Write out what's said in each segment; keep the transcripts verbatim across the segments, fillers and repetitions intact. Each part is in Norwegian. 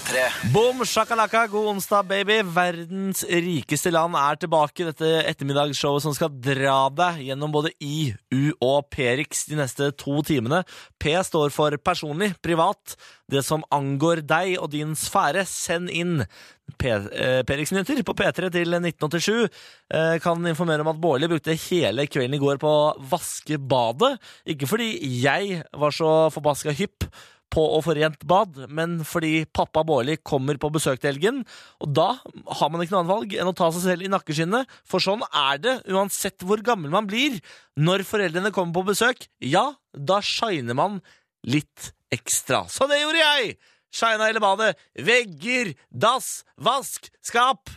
tre. Boom, shakalaka, god onsdag, baby. Verdens rikeste land er tilbake. Dette ettermiddagsshowet som skal dra deg gjennom både I, U og P-riks de neste to timene. P står for personlig, privat. Det som angår deg og din sfære. Send inn P-riks-nyheter på P tre til nitten åttisju. Kan informere om at Bårli brukte hele kvelden i går på å vaske badet. Ikke fordi jeg var så forbaska hypp på å få rent bad, men fordi pappa Bårli kommer på besøk til helgen, og da har man ikke noe annet valg enn å ta seg selv i nakkeskinnet, for sånn er det uansett hvor gammel man blir. Når foreldrene kommer på besøk, ja, da shiner man litt ekstra. Så det gjorde jeg! Shina hele badet, vegger, dass, vask, skap.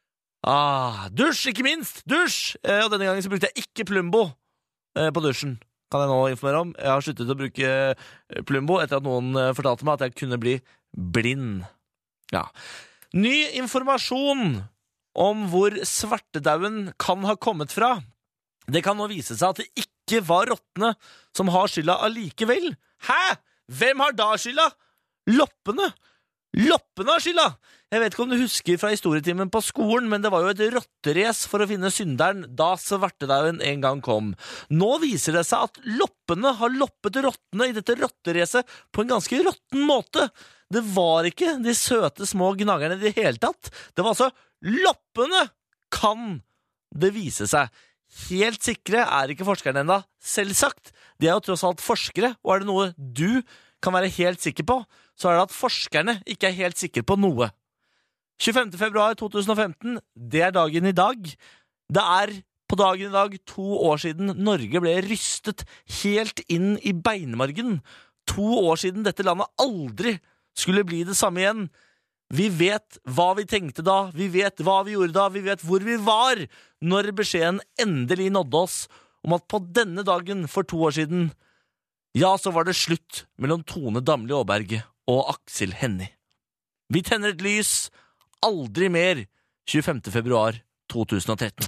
Ah, dusj, ikke minst, dusj! Eh, og denne gangen så brukte jeg ikke Plumbo eh, på dusjen. Kan jeg nå informere om. Jeg har sluttet å bruke Plumbo etter at noen fortalte meg at jeg kunne bli blind. Ja. Ny informasjon om hvor svartedauden kan ha kommet fra. Det kan nå vise seg at det ikke var rottene som har skylda allikevel. Hæ? Hvem har da skylda? Loppene! Loppene har skylda! Jeg vet ikke om du husker fra historietimen på skolen, men det var jo et rotterace for å finne synderen da svartedauden en gang kom. Nå viser det seg at loppene har loppet rottene i dette rotteracet på en ganske rotten måte. Det var ikke de søte små gnagerne i det hele tatt. Det var altså loppene, kan det vise seg. Helt sikre er ikke forskerne enda, selvsagt. De er jo tross alt forskere, og er det noe du kan være helt sikker på, så er det at forskerne ikke er helt sikre på noe. tjuefemte februar to tusen og femten, det er dagen i dag. Det er på dagen i dag to år siden Norge ble rystet helt inn i beinmargen. To år siden dette landet aldri skulle bli det samme igjen. Vi vet hva vi tenkte da, vi vet hva vi gjorde da, vi vet hvor vi var når beskjeden endelig nådde oss om at på denne dagen for to år siden, ja, så var det slutt mellom Tone Damli Aaberge og Aksel Hennie. Vi tenner et lys. Aldri mer. tjuefemte februar to tusen og tretten.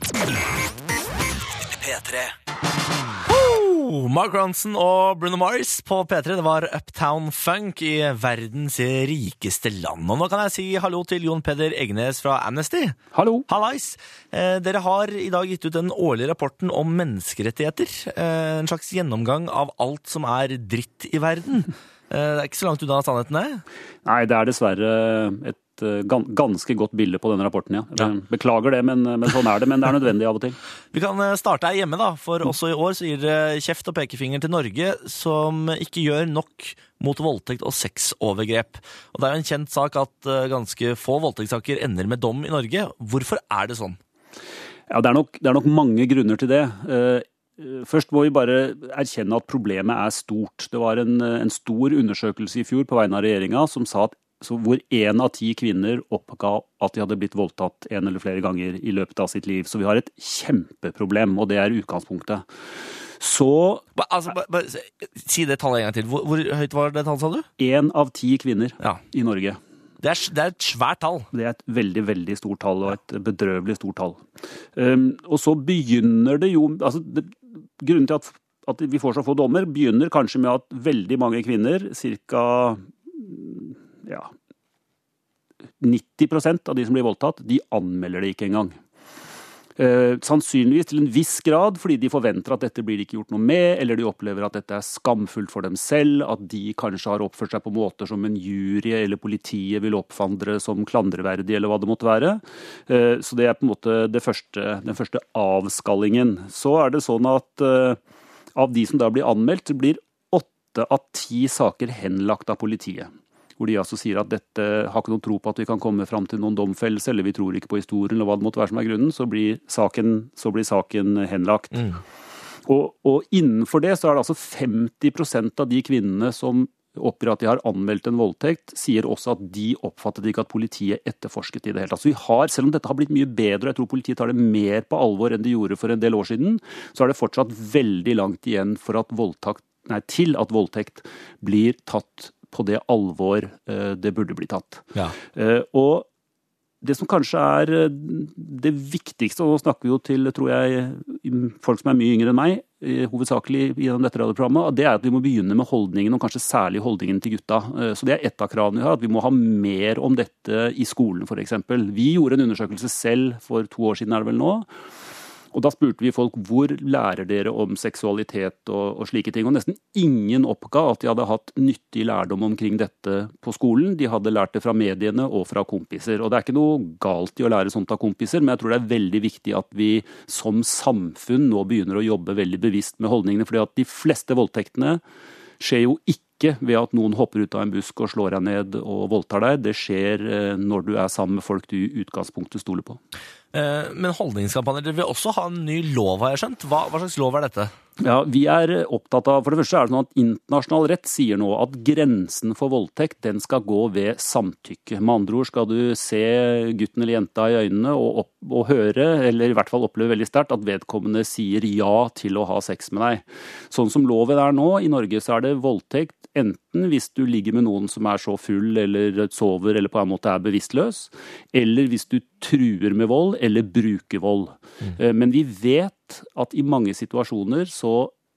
P tre. Oh, Mark Ronson og Bruno Mars på P tre. Det var Uptown Funk i verdens rikeste land. Og nå kan jeg si hallo til Jon Peder Egnes fra Amnesty. Hallo. Hallais. Eh, dere har i dag gitt ut den årlige rapporten om menneskerettigheter. Eh, en slags gjennomgang av alt som er dritt i verden. Eh, det er ikke så langt unna sannheten, nei? Nei, det er dessverre et ganske godt bilde på denne rapporten, ja. Ja. Beklager det, men, men sånn er det, men det er nødvendig av og til. Vi kan starte her hjemme da, for også i år så gir det kjeft og pekefinger til Norge som ikke gjør nok mot voldtekt og sexovergrep. Og det er jo en kjent sak at ganske få voldtektssaker ender med dom i Norge. Hvorfor er det sånn? Ja, det er nok, det er nok mange grunner til det. Først må vi bare erkjenne at problemet er stort. Det var en, en stor undersøkelse i fjor på vegne av regjeringa som sa at så hvor en av ti kvinner oppga at de hadde blitt voldtatt en eller flere ganger i løpet av sitt liv. Så vi har et kjempeproblem, og det er utgangspunktet. Så... Altså, bare, bare, si det tallet en gang til. Hvor, hvor høyt var det tallet, sa du? En av ti kvinner ja. i Norge. Det er, det er et svært tall. Det er et veldig, veldig stort tall, og et bedrøvelig stort tall. Um, og så begynner det jo... Altså, det, grunnen til at, at vi får så få dommer, begynner kanskje med at veldig mange kvinner, cirka... ja, nitti prosent av de som blir voldtatt, de anmelder det ikke engang. Eh, sannsynligvis til en viss grad, fordi de forventer at dette blir det ikke gjort noe med, eller de opplever at dette er skamfullt for dem selv, at de kanskje har oppført seg på måter som en jury eller politiet vil oppfandre som klandreverdig, eller hva det måtte være. Eh, så det er på en måte det første, den første avskallingen. Så er det sånn at eh, av de som da blir anmeldt, blir åtte av ti saker henlagt av politiet. Hvor de altså sier at dette har ikke noen tro på at vi kan komme fram til noen domfellelse, eller vi tror ikke på historien, eller hva det måtte være som er grunnen, så blir saken, så blir saken henlagt. Mm. Og, og innenfor det så er det altså femti prosent av de kvinnene som oppgir at de har anmeldt en voldtekt, sier også at de oppfattet ikke at politiet etterforsket i det hele tatt. Så vi har, selv om dette har blitt mye bedre, og jeg tror politiet tar det mer på alvor enn de gjorde for en del år siden, så er det fortsatt veldig langt igjen for at voldtekt, nei, til at voldtekt blir tatt på det alvor uh, det burde bli tatt. Ja. Uh, og det som kanskje er uh, det viktigste, og nå snakker vi jo til, tror jeg, folk som er mye yngre enn meg, hovedsakelig gjennom dette radioprogrammet, det er at vi må begynne med holdningen, og kanskje særlig holdningen til gutta. Så det er ett av kravene vi har, at vi må ha mer om dette i skolen, for eksempel. Vi gjorde en undersøkelse selv for to år siden, er det vel nå. Og da spurte vi folk, hvor lærer dere om seksualitet og, og slike ting? Og nesten ingen oppga at de hadde hatt nyttig lærdom omkring dette på skolen. De hadde lært det fra mediene og fra kompiser. Og det er ikke noe galt i å lære sånt av kompiser, men jeg tror det er veldig viktig at vi som samfunn nå begynner å jobbe veldig bevisst med holdningene, fordi at de fleste voldtektene skjer jo ikke ved at noen hopper ut av en busk og slår deg ned og voldtar deg. Det skjer når du er sammen med folk du i utgangspunktet stoler på. Men holdningskampanjer, dere vil også ha en ny lov, har jeg skjønt. Hva, hva slags lov er dette? Ja, vi er opptatt av, for det første er det sånn at internasjonal rett sier nå at grensen for voldtekt, den skal gå ved samtykke. Med andre ord skal du se gutten eller jenta i øynene og, opp, og høre, eller i hvert fall oppleve veldig sterkt, at vedkommende sier ja til å ha sex med deg. Sånn som loven er nå, i Norge så er det voldtekt enten hvis du ligger med noen som er så full eller sover eller på en måte er bevisstløs, eller hvis du truer med vold eller bruker vold. Mm. Men vi vet at i mange situasjoner så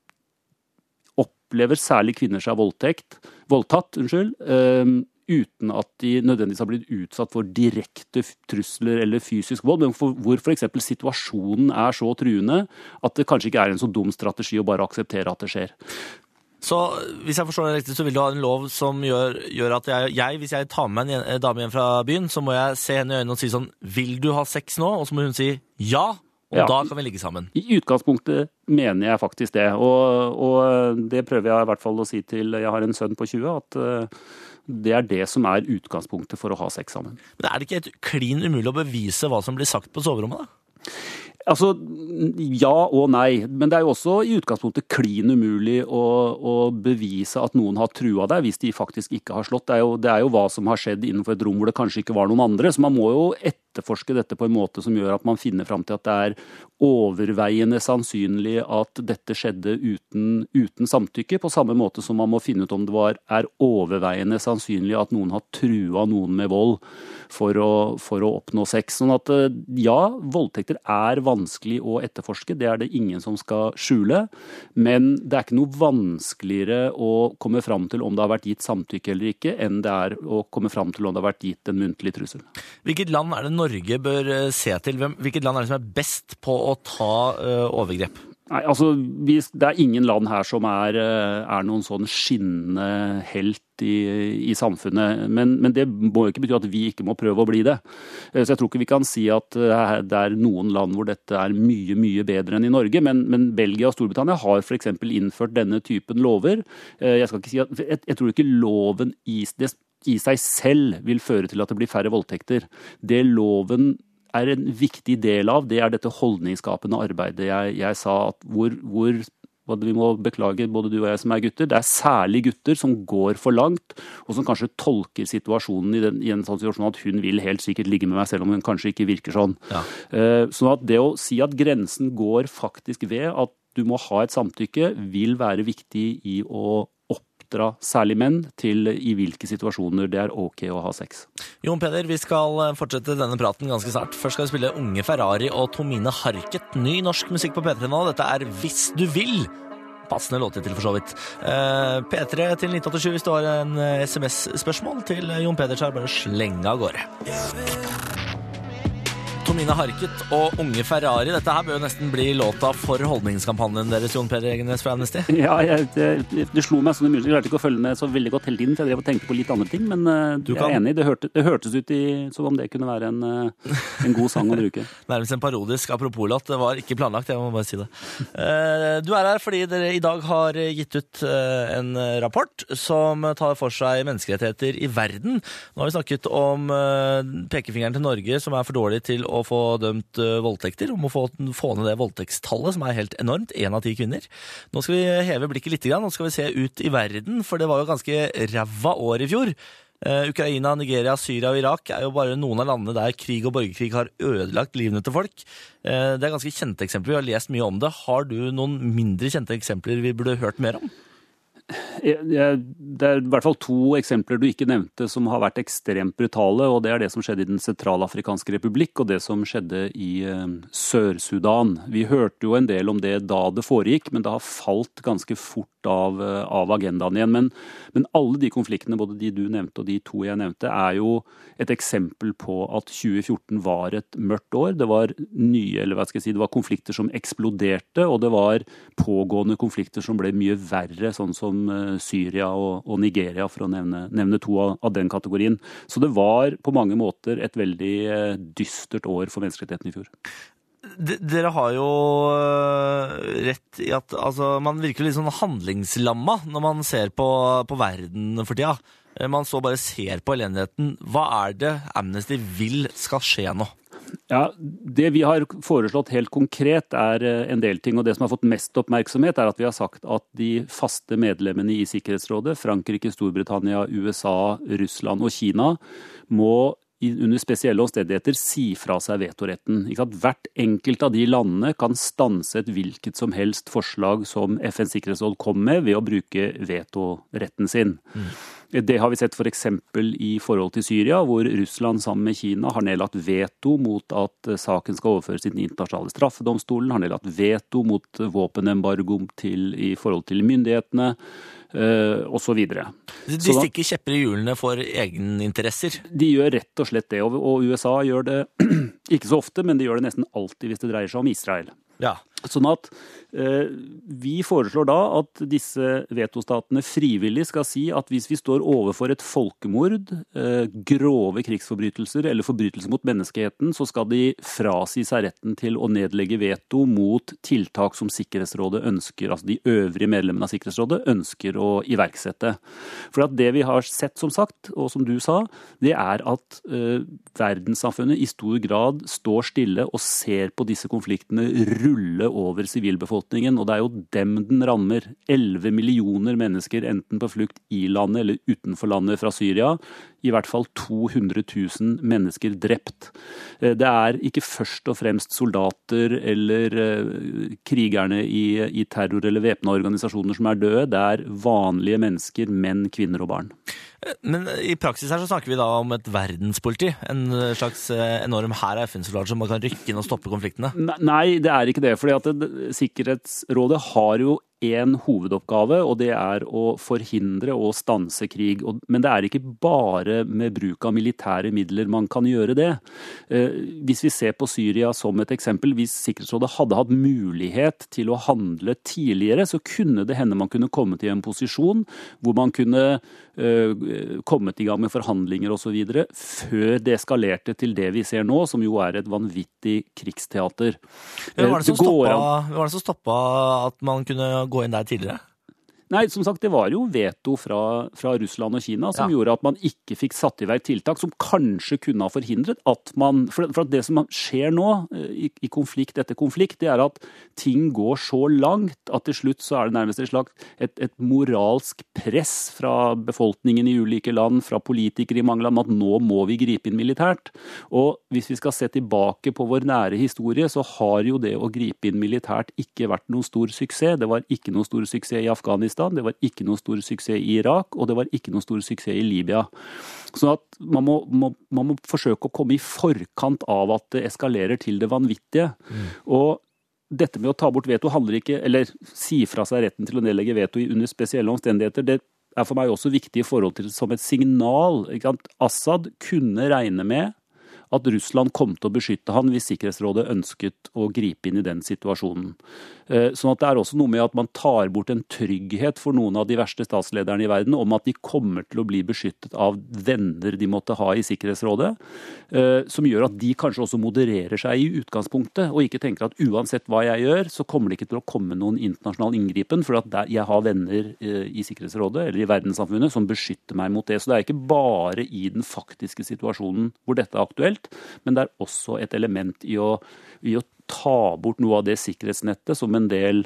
opplever særlig kvinner seg voldtekt, voldtatt, unnskyld, um, uten at de nødvendigvis har blitt utsatt for direkte trusler eller fysisk vold, men for, hvor for eksempel situasjonen er så truende at det kanskje ikke er en så dum strategi å bare akseptere at det skjer. Så hvis jeg forstår det riktig, så vil du ha en lov som gjør, gjør at jeg, jeg, hvis jeg tar med en, en dame hjem fra byen, så må jeg se henne i øynene og si sånn, vil du ha sex nå? Og så må hun si ja, og ja, da kan vi ligge sammen. I utgangspunktet mener jeg faktisk det, og, og det prøver jeg i hvert fall å si til, jeg har en sønn på tjue, at det er det som er utgangspunktet for å ha sex sammen. Men er det ikke et klin umulig å bevise hva som blir sagt på soverommet da? Altså, ja og nei, men det er jo også i utgangspunktet klin umulig å, å bevise at noen har trua deg hvis de faktisk ikke har slått. Det er, jo, det er jo hva som har skjedd innenfor et rom hvor det kanskje ikke var noen andre, så man må jo etterforske dette på en måte som gjør at man finner fram til at det er overveiende sannsynlig at dette skjedde uten, uten samtykke, på samme måte som man må finne ut om det var, er overveiende sannsynlig at noen har trua noen med vold for å, for å oppnå sex. Sånn at ja, voldtekter er vanskelig å etterforske, det er det ingen som skal skjule, men det er ikke noe vanskeligere å komme fram til om det har vært gitt samtykke eller ikke, enn det er å komme fram til om det har vært gitt en muntlig trussel. Hvilket land er det Norge bør se til? Hvilket land er det som er best på å ta uh, overgrep? Nei, altså, vi, det er ingen land her som er, er noen sånn skinnende helt i, i samfunnet, men, men det må jo ikke bety at vi ikke må prøve å bli det. Så jeg tror ikke vi kan si at det er noen land hvor dette er mye, mye bedre enn i Norge, men, men Belgia og Storbritannia har for eksempel innført denne typen lover. Jeg skal ikke si at, jeg, jeg tror ikke loven i, det, i seg selv vil føre til at det blir færre voldtekter. Det loven er en viktig del av, det er dette holdningsskapende arbeidet jeg, jeg sa, at hvor, hvor vi må beklage både du og jeg som er gutter, det er særlig gutter som går for langt, og som kanskje tolker situasjonen i, den, i en sånn situasjon at hun vil helt sikkert ligge med meg, selv om hun kanskje ikke virker sånn. Ja. Så at det å si at grensen går faktisk ved at du må ha et samtykke, vil være viktig i å særlig menn til i hvilke situasjoner det er ok å ha sex. Jon Peder, vi skal fortsette denne praten ganske snart. Først skal vi spille Unge Ferrari og Tomine Harket. Ny norsk musikk på P tre nå. Dette er Hvis du vil. Passende låter til for så vidt. Uh, P tre til nitten åttisju hvis du har en S M S-spørsmål til Jon Peder, så er det bare å slenge av gårde. Tomine Harket og Unge Ferrari. Dette her bør jo nesten bli låta for holdningskampanjen deres, Jon Peder Egenes fra Amnesty. Ja, jeg, det, det slo meg sånn i mulig. Jeg klarte ikke å følge med så veldig godt hele tiden, for jeg drev og tenkte på litt andre ting, men du jeg kan... er enig. Det, hørte, det hørtes ut i, som om det kunne være en, en god sang å bruke. Nærmest en parodisk apropos-låt. Det var ikke planlagt, jeg må bare si det. Du er her fordi dere i dag har gitt ut en rapport som tar for seg menneskerettigheter i verden. Nå har vi snakket om pekefingeren til Norge, som er for dårlig til å få dømt voldtekter, om å få, få ned det voldtektstallet, som er helt enormt, en av ti kvinner. Nå skal vi heve blikket litt, nå skal vi se ut i verden, for det var jo ganske ræva år i fjor. Uh, Ukraina, Nigeria, Syria og Irak er jo bare noen av landene der krig og borgerkrig har ødelagt livene til folk. Uh, det er ganske kjente eksempler, vi har lest mye om det. Har du noen mindre kjente eksempler vi burde hørt mer om? Det er i hvert fall to eksempler du ikke nevnte som har vært ekstremt brutale, og det er det som skjedde i Den sentralafrikanske republikk og det som skjedde i Sør-Sudan. Vi hørte jo en del om det da det foregikk, men det har falt ganske fort av, av agendaen igjen. Men, men alle de konfliktene, både de du nevnte og de to jeg nevnte, er jo et eksempel på at tjue fjorten var et mørkt år. Det var nye, eller hva skal jeg si, det var konflikter som eksploderte, og det var pågående konflikter som ble mye verre, sånn som Syria og, og Nigeria, for å nevne, nevne to av, av den kategorien. Så det var på mange måter et veldig dystert år for menneskerettigheten i fjor. D- dere har jo rett i at altså, man virker litt sånn handlingslamma når man ser på, på verden for tida. Man så bare ser på elendigheten. Hva er det Amnesty vil skal skje nå? Ja, Det vi har foreslått helt konkret er en del ting, og det som har fått mest oppmerksomhet er at vi har sagt at de faste medlemmene i Sikkerhetsrådet, Frankrike, Storbritannia, U S A, Russland og Kina, må under spesielle omstendigheter si fra seg vetoretten. Ikke sant? Hvert enkelt av de landene kan stanse et hvilket som helst forslag som F N's sikkerhetsråd kom med ved å bruke vetoretten sin. Mm. Det har vi sett for eksempel i forhold til Syria, hvor Russland sammen med Kina har nedlagt veto mot at saken skal overføres til den internasjonale straffedomstolen, har nedlagt veto mot våpenembargo til, i forhold til myndighetene, Uh, og så videre. De stikker kjepper i hjulene for egeninteresser? De gjør rett og slett det, og U S A gjør det ikke så ofte, men de gjør det nesten alltid hvis det dreier seg om Israel. Ja. Sånn at eh, vi foreslår da at disse vetostatene frivillig skal si at hvis vi står overfor et folkemord, eh, grove krigsforbrytelser eller forbrytelser mot menneskeheten, så skal de frasi seg retten til å nedlegge veto mot tiltak som Sikkerhetsrådet ønsker, altså de øvrige medlemmene av Sikkerhetsrådet ønsker å iverksette. For at det vi har sett, som sagt, og som du sa, det er at eh, verdenssamfunnet i stor grad står stille og ser på disse konfliktene rulle over sivilbefolkningen, og det er jo dem den rammer. elleve millioner mennesker enten på flukt i landet eller utenfor landet fra Syria. I hvert fall to hundre tusen mennesker drept. Det er ikke først og fremst soldater eller krigerne i, i terror- eller væpnede organisasjoner som er døde. Det er vanlige mennesker, menn, kvinner og barn. Men i praksis her så snakker vi da om et verdenspoliti, en slags enorm hær av F N-soldater som kan rykke inn og stoppe konfliktene? Nei, det er ikke det, fordi at det, Sikkerhetsrådet har jo en hovedoppgave, og det er å forhindre og stanse krig. Men det er ikke bare med bruk av militære midler man kan gjøre det. Hvis vi ser på Syria som et eksempel, hvis Sikkerhetsrådet hadde hatt mulighet til å handle tidligere, så kunne det hende man kunne komme til en posisjon hvor man kunne kommet i gang med forhandlinger og så videre, før det eskalerte til det vi ser nå, som jo er et vanvittig krigsteater. Hvem var det som stoppa, hvem var det som stoppa at man kunne gå inn der tidligere? Nei, som sagt, det var jo veto fra, fra Russland og Kina som ja. gjorde at man ikke fikk satt i verk tiltak som kanskje kunne ha forhindret at man, for, for at det som skjer nå i, i konflikt etter konflikt, det er at ting går så langt at til slutt så er det nærmest et slags et, et moralsk press fra befolkningen i ulike land, fra politikere i mange land, at nå må vi gripe inn militært. Og hvis vi skal se tilbake på vår nære historie, så har jo det å gripe inn militært ikke vært noen stor suksess. Det var ikke noen stor suksess i Afghanistan. Det var ikke noen stor suksess i Irak, og det var ikke noen stor suksess i Libya. Så at man må, må, man må forsøke å komme i forkant av at det eskalerer til det vanvittige. Mm. Og dette med å ta bort veto handler ikke, eller si fra seg retten til å nedlegge veto under spesielle omstendigheter, det er for meg også viktig i forhold til som et signal. Ikke sant? Assad kunne regne med at Russland kom til å beskytte han hvis Sikkerhetsrådet ønsket å gripe inn i den situasjonen. Sånn at det er også noe med at man tar bort en trygghet for noen av de verste statslederne i verden om at de kommer til å bli beskyttet av venner de måtte ha i Sikkerhetsrådet, som gjør at de kanskje også modererer seg i utgangspunktet, og ikke tenker at uansett hva jeg gjør, så kommer det ikke til å komme noen internasjonal inngripen, for at jeg har venner i Sikkerhetsrådet eller i verdenssamfunnet som beskytter meg mot det. Så det er ikke bare i den faktiske situasjonen hvor dette er aktuelt, men det er også et element i å, i å ta bort noe av det sikkerhetsnettet som en del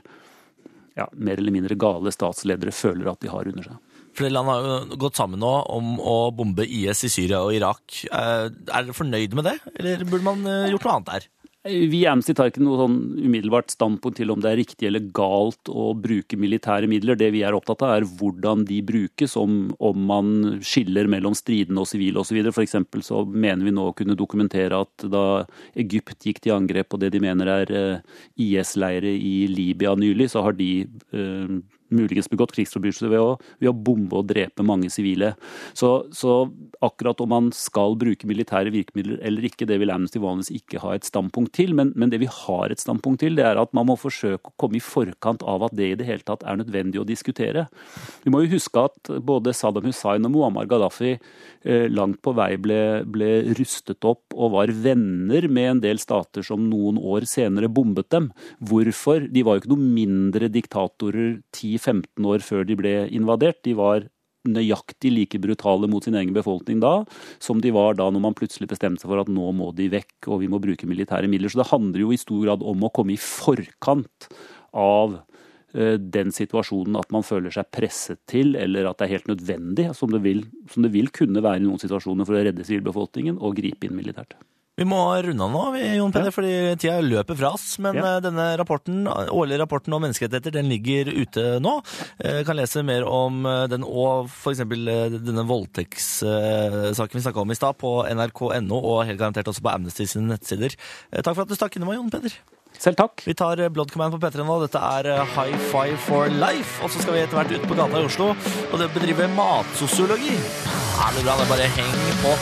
ja, mer eller mindre gale statsledere føler at de har under seg. Flere land har jo gått sammen nå om å bombe I S i Syria og Irak. Er dere fornøyd med det, eller burde man gjort noe annet der? Vi i Amnesty tar ikke noe sånn umiddelbart standpunkt til om det er riktig eller galt å bruke militære midler. Det vi er opptatt av er hvordan de brukes, om, om man skiller mellom stridende og sivile osv. For eksempel så mener vi nå å kunne dokumentere at da Egypt gikk til angrep på det de mener er I S-leire i Libya nylig, så har de eh, muligens begått krigsforbrytelser ved å, ved å bombe og drepe mange sivile. Så, så akkurat om man skal bruke militære virkemidler eller ikke, det vil Amnesty vanligvis ikke ha et standpunkt til, men, men det vi har et standpunkt til, det er at man må forsøke å komme i forkant av at det i det hele tatt er nødvendig å diskutere. Vi må jo huske at både Saddam Hussein og Muammar Gaddafi eh, langt på vei ble, ble rustet opp og var venner med en del stater som noen år senere bombet dem. Hvorfor? De var jo ikke noe mindre diktatorer ti femten år før de ble invadert. De var nøyaktig like brutale mot sin egen befolkning da, som de var da når man plutselig bestemte seg for at nå må de vekk og vi må bruke militære midler. Så det handler jo i stor grad om å komme i forkant av uh, den situasjonen at man føler seg presset til, eller at det er helt nødvendig, som det vil, som det vil kunne være i noen situasjoner for å redde sivilbefolkningen og gripe inn militært. Vi må runde av nå, Jon Peder, ja. Fordi tida løper fra oss. Men ja. Denne rapporten, årlige rapporten om menneskerettigheter, den ligger ute nå. Jeg kan lese mer om den og for eksempel denne voldtektssaken vi snakket om i stad på N R K punktum N O og helt garantert også på Amnesty sine nettsider. Takk for at du stakk innom, Jon Peder. Selv takk. Vi tar Blood Command på P tre nå. Dette er High Five for Life. Og så skal vi etter hvert ut på gata i Oslo og det bedriver matsosiologi. Ja, det er bra, det er bare heng på.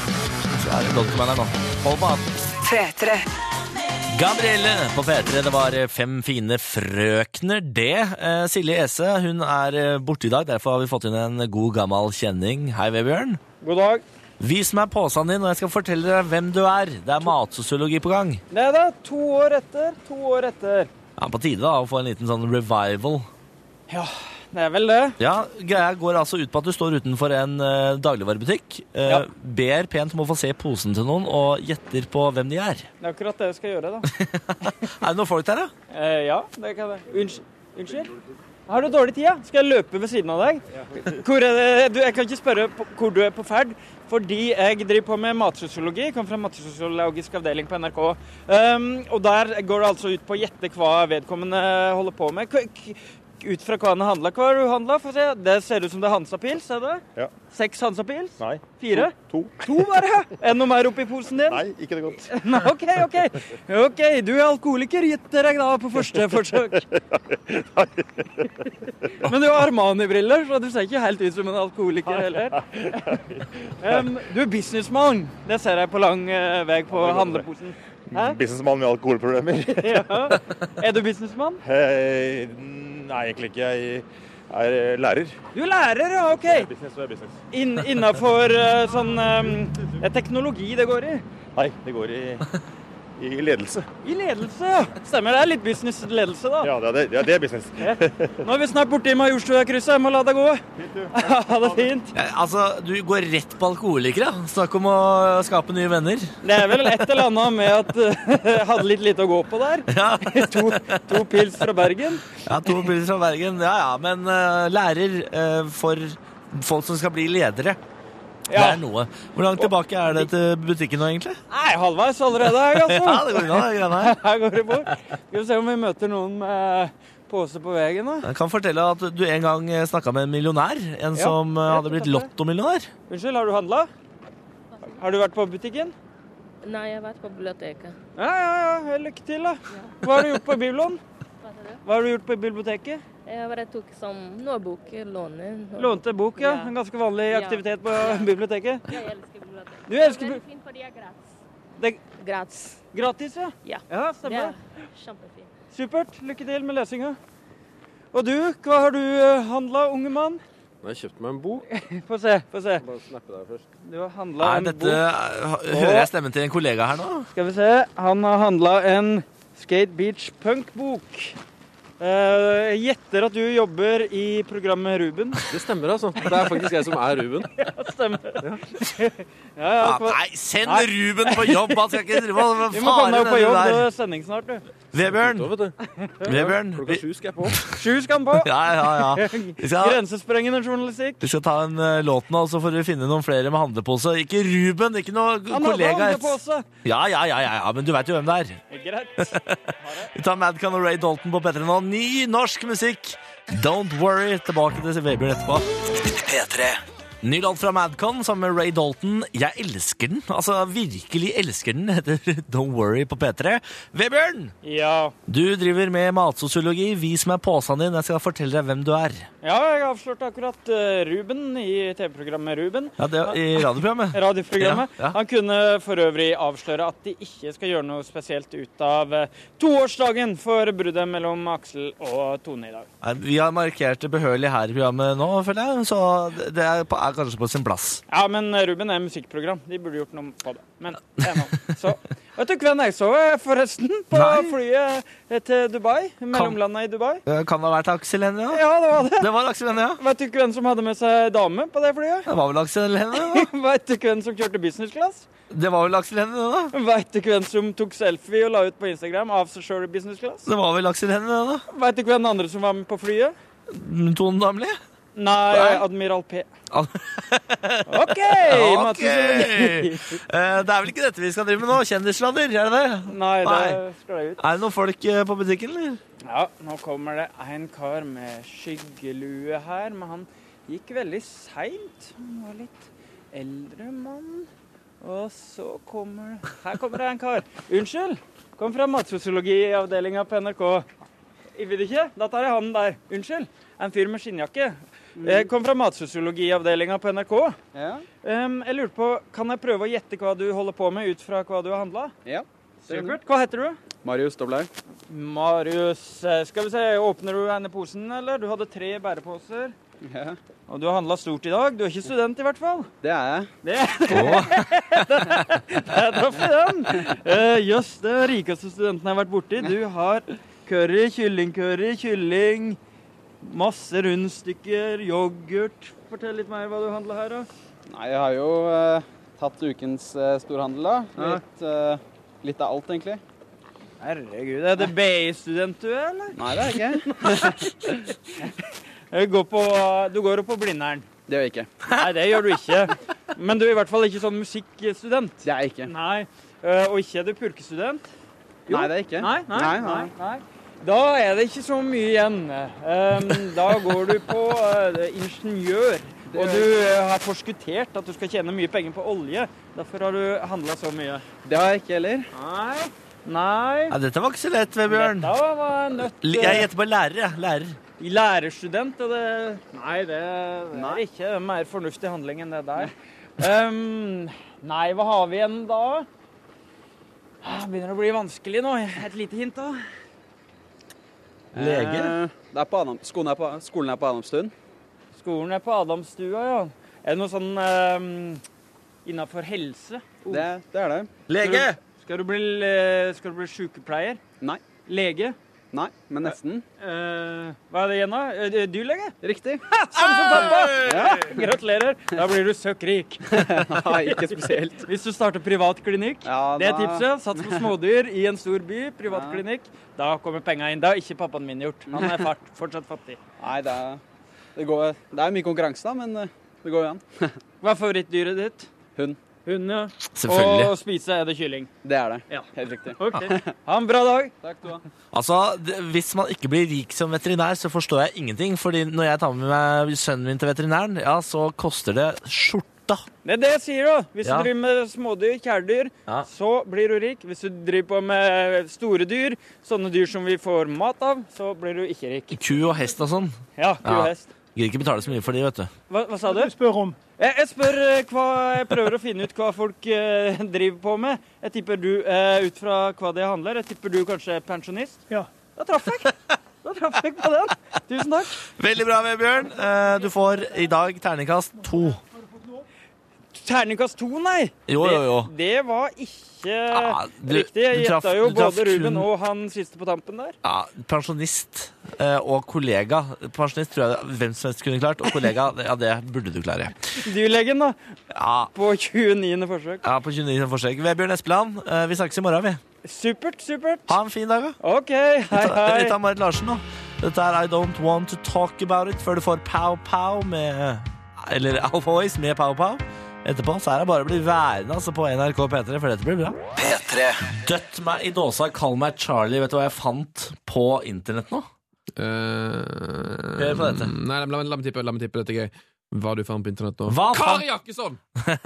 Så er det Blood Command her nå. Hold på han. P tre. Gabrielle på P tre, det var fem fine frøkner det. Eh, Silje Ese, hun er borte i dag, derfor har vi fått inn en god gammel kjenning. Hei, Vebjørn. God dag. Vis meg påsen din, og jeg skal fortelle deg hvem du er. Det er matsosiologi på gang. Det er det, to år etter, to år etter. Ja, på tide da, å få en liten sånn revival. Ja, det er vel det. Ja, greia går altså ut på at du står utenfor en uh, dagligvarebutikk, uh, ja. ber pent om å få se posen til noen, og gjetter på hvem de er. Det er akkurat det jeg skal gjøre, da. Er det noen folk der, da? Eh, ja, det kan jeg. Unnskyld. Unnskyld? Har du dårlig tid, ja? Skal jeg løpe ved siden av deg? Hvor er det? Du, jeg kan ikke spørre på, hvor du er på ferd, fordi jeg driver på med matsosiologi, kom fra matsosiologisk avdeling på N R K. Um, og der går det altså ut på å gjette hva vedkommende holder på med. Ut fra hva han handler. Hva har du handlet? For se. Det ser ut som det er Hansa-pils, er det? Ja. Seks Hansa-pils? Nei. Fire? To. To bare? Er det noe mer oppi posen din? Nei, ikke det godt. Nei, ok, ok. Ok, du er alkoholiker, gjetter jeg da på første forsøk. Men du har Armani-briller, så du ser ikke helt ut som en alkoholiker heller. Um, du er businessman. Det ser jeg på lang uh, vei på handleposen. Hæ? Businessmann med alkoholproblemer. Ja. Er du businessmann? Hey, nei, egentlig ikke. Jeg er lærer. Du er lærer, ja, ok. Business og business. In, innenfor uh, sånn um, teknologi det går i? Nei, det går i, i ledelse. I ledelse, ja. Stemmer, det er litt business-ledelse da. Ja, det er, det, det er business. Ja. Nå er vi snart borte i Majorstua-krysset, jeg må la deg gå. Ha det fint. Ja, altså, du går rett på alkoholikere. Snakk om å skape nye venner. Det er vel et eller annet med at uh, jeg hadde litt lite å gå på der. Ja. to, to pils fra Bergen. Ja, to pils fra Bergen. Ja, ja, men uh, lærer uh, for folk som skal bli ledere. Ja. Det er noe. Hvor langt tilbake er det til butikken nå, egentlig? Nei, halvveis allerede her, altså. Ja, det går inn da, her går det bort. Skal vi se om vi møter noen med pose på veien, da. Jeg kan fortelle at du en gang snakket med en millionær, en ja, som hadde blitt lottomillionær. Unnskyld, har du handlet? Har du vært på butikken? Nei, jeg har vært på biblioteket. Ja, ja, ja. Lykke til, da. Hva har du gjort på biblion? Hva har du gjort på biblioteket? Jeg bare tok som noe bok, låne. Lånte bok, ja. Ja. En ganske vanlig aktivitet på ja. biblioteket. Jeg elsker biblioteket. Du elsker det er veldig fint fordi jeg er gratis. Det... Gratis. Gratis, ja? Ja. Ja, stemmer. Det er kjempefint. Supert. Lykke til med lesinga. Og du, hva har du handlet, unge mann? Jeg har kjøpt meg en bok. Få se, få se. Bare snappe deg først. Du har handlet en dette, bok. Hører jeg stemmen til en kollega her nå? Skal vi se. Han har handlet en Skate Beach Punk-bok. Uh, jeg gjetter at du jobber i programmet Ruben. Det stemmer, altså. Det er faktisk jeg som er Ruben. Ja, stemmer. Ja. Ja, ja, ja, nei, send nei. Ruben på jobb. Han skal ikke drive. Hva vi må komme deg på jobb. Det er sending snart, du. Vebjørn, Vet du. Vebjørn Klokka vi, sju skal jeg på. Sju skal han på! Ja, ja, ja. Vi skal, Grensesprengende journalistikk. vi skal ta en uh, låt nå, og så får du finne noen flere med handlepose. Ikke Ruben, ikke noen Han hadde kollega. andre på også. Ja, ja, ja, ja, ja, men du vet jo hvem det er. Greit. Vi tar Madcon og Ray Dalton på P tre nå. Ny norsk musikk. Don't worry. Tilbake til Vebjørn etterpå. P tre. Ny låt fra Madcon sammen med Ray Dalton. Jeg elsker den. Altså, virkelig elsker den. Heter Don't Worry på P tre. Vebjørn, Ja. du driver med matsosiologi. Vis meg påsen din. Jeg skal fortelle deg hvem du er. ja, jeg avslørte akkurat uh, Ruben i T V-programmet Ruben. Ja, det er i radioprogrammet. Radioprogrammet. Ja, ja. Han kunne for øvrig avsløre at de ikke skal gjøre noe spesielt ut av uh, toårsdagen for bruddet mellom Aksel og Tone i dag. Nei, vi har markert det behørig her i programmet nå, føler jeg. Så det er, på, er kanskje på sin plass. Ja, men Ruben er musikkprogram. De burde gjort noe på det. Men det er nå. Så, vet du hvem jeg så eh, forresten på Nei. flyet eh, til Dubai? Mellomlandet i Dubai? Eh, Kan det ha vært Aksel Hennie, ja? Ja, det var det. Det var Aksel Hennie, ja. Vet du hvem som hadde med seg dame på det flyet? Det var vel Aksel Hennie, da. Vet du hvem som kjørte business class? Det var vel Aksel Hennie, da. Vet du hvem som tok selfie og la ut på Instagram av seg selv i business class? Det var vel Aksel Hennie, da. Vet du hvem den andre som var med på flyet? Tone Damli. Nei, Admiral P. Al- OK! Ok. matsosiologi. Eh, Det er vel ikke dette vi skal drive med nå? Kjendissladder, er det det? Nei, det Nei. skal jeg ut. Er det noen folk eh, på butikken, eller? Ja, nå kommer det en kar med skyggelue her, men han gikk veldig seint. Han var litt eldre mann. Og så kommer Her kommer det en kar. Unnskyld! Kom fra matsosiologiavdelinga på N R K. Jeg vet ikke. Da tar jeg han der. Unnskyld. En fyr med skinnjakke. Jeg kom fra matsosiologiavdelinga på N R K. Ja, Um, jeg lurte på, Kan jeg prøve å gjette hva du holder på med ut fra hva du har handla? ja. Supert. Hva heter du? Marius Doblaug. Marius. eh, Skal vi se, åpner du denne posen, eller? Du hadde tre bæreposer. Ja, Og du har handla stort i dag. Du er ikke student, i hvert fall. det er jeg. Det Der traff vi den. Eh, Jøss, det er rikeste studenten jeg har vært borti. Du har curry, kyllingcurry, kylling, masse rundstykker, yoghurt. Fortell litt mer hva du handler her, da. Nei, jeg har jo eh, tatt ukens eh, storhandel, da. Ja. Litt, eh, litt av alt, egentlig. Herregud, er det B I-student du er, eller? Nei, det er jeg ikke. Jeg går på, du går jo på Blindern. Det gjør jeg ikke. Nei, det gjør du ikke. Men du er i hvert fall ikke sånn musikkstudent. Det er jeg ikke. Nei. Eh, og ikke er du purkestudent? Jo. Nei, det er jeg ikke. Nei, nei, Nei, nei, nei. nei. Da er det ikke så mye igjen. Um, da går du på uh, ingeniør. Og du uh, har forskuttert at du skal tjene mye penger på olje. Derfor har du handla så mye. Det har jeg ikke heller. Nei. Nei. Ja, dette var ikke så lett, Vebjørn. Dette var nødt L- Jeg gjetter på lærer, jeg. Lærer. Lærerstudent, og det Nei, det, det er ikke mer fornuftig handling enn det der. Um, nei, hva har vi igjen da? Det begynner å bli vanskelig nå. Et lite hint, da. Lege? Eh, det er på Adam, skolen, er på, skolen er på Adamstuen. Skolen er på Adamstua, ja. Er det noe sånn um, innafor helse? Det, det er det. Lege! Skal du bli, eh, skal du bli sykepleier? Nei. Lege? Nei, men nesten. Eh, hva er det igjen, da? Eh, Dyrlege? Riktig. Sånn som pappa! Ja, gratulerer. Da blir du søkkrik. Nei, ikke spesielt. Hvis du starter privatklinikk, Ja, det er da- tipset. Sats på smådyr i en stor by, privatklinikk. Da kommer penga inn. Det har ikke pappaen min gjort. Han er fart, fortsatt fattig. Nei, det er, det går, det er mye konkurranse da, men eh, det går jo an. Hva er favorittdyret ditt? Hund. Hund, ja. Selvfølgelig. Og å spise er det kylling. Det er det. Ja. Helt riktig. Ok. Ha en bra dag. Takk du ha. Altså, det, Hvis man ikke blir rik som veterinær, så forstår jeg ingenting. Fordi når jeg tar med meg sønnen min til veterinæren, ja, så koster det skjorta. Det er det jeg sier, da. Hvis Ja. du driver med smådyr, kjæledyr, Ja. så blir du rik. Hvis du driver på med store dyr, sånne dyr som vi får mat av, så blir du ikke rik. Ku og hest og sånn. Ja, ku og Ja. hest. Gidder ikke betale så mye for de, vet du. Hva, hva sa du? spør om. Jeg, jeg spør eh, hva Jeg prøver å finne ut hva folk eh, driver på med. Jeg tipper du, eh, ut fra hva det handler, jeg tipper du kanskje er pensjonist? Ja. Da traff jeg. Da traff jeg på den. Tusen takk. Veldig bra, Vebjørn. Eh, Du får i dag terningkast to. Terningkast to, nei. Jo, jo, jo. Det, det var ikke Ah, du- riktig. Jeg du traff- gjetta jo du traff både Ruben kun- og han siste på tampen der. Ja, Pensjonist eh, og kollega. Pensjonist tror jeg hvem som helst kunne klart, og kollega, ja, det burde du klare. Dyrlegen, da. Ja, På tjueniende forsøk. ja på tjueni forsøk. Vebjørn Espeland, eh, vi snakkes i morgen, vi. Supert, supert. Ha en fin dag, da. OK, hei, Vi tar, hei. vi tar Marit Larsen nå. Dette er I Don't Want To Talk About It, før du får Pow Pow med Eller Alpha Voice med Pow Pow. Etterpå så er det bare å bli værende altså, på N R K P tre, for dette blir bra. P tre. Døtt meg i dåsa, kall meg Charlie. Vet du hva jeg fant på internett nå? Uh, Hør på dette. Nei, la, la meg tippe, la meg tippe, dette er gøy. Hva du fant på internett nå? Hva Kari Jakkesson!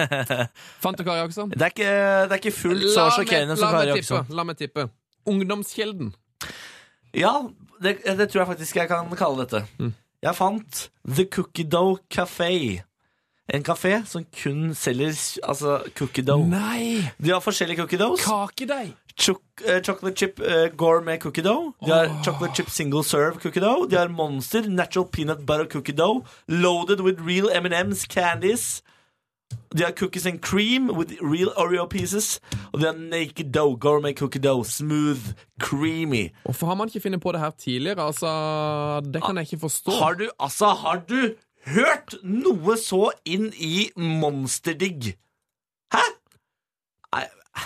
Fant du Kari Jakkesson? Det er ikke, det er ikke fullt så sjokkerende som Kari Jakkesson. La meg tippe. Ungdomskjelden. Ja, det, det tror jeg faktisk jeg kan kalle dette. Mm. Jeg fant The Cookie Dough Café. En kafé som kun selger altså, cookie dough. Nei! De har forskjellige cookie doughs. Kakedeig! Chok uh, chocolate chip uh, gourmet cookie dough. De har Oh. chocolate chip single serve cookie dough. De har Monster natural peanut butter cookie dough. Loaded with real M and M's candies. De har cookies and cream with real Oreo pieces. Og de har naked dough, gourmet cookie dough. Smooth, creamy. Hvorfor har man ikke funnet på det her tidligere? Altså, det kan jeg ikke forstå. Har du, altså, har du hørt noe så inn i monsterdigg? Hæ? Nei,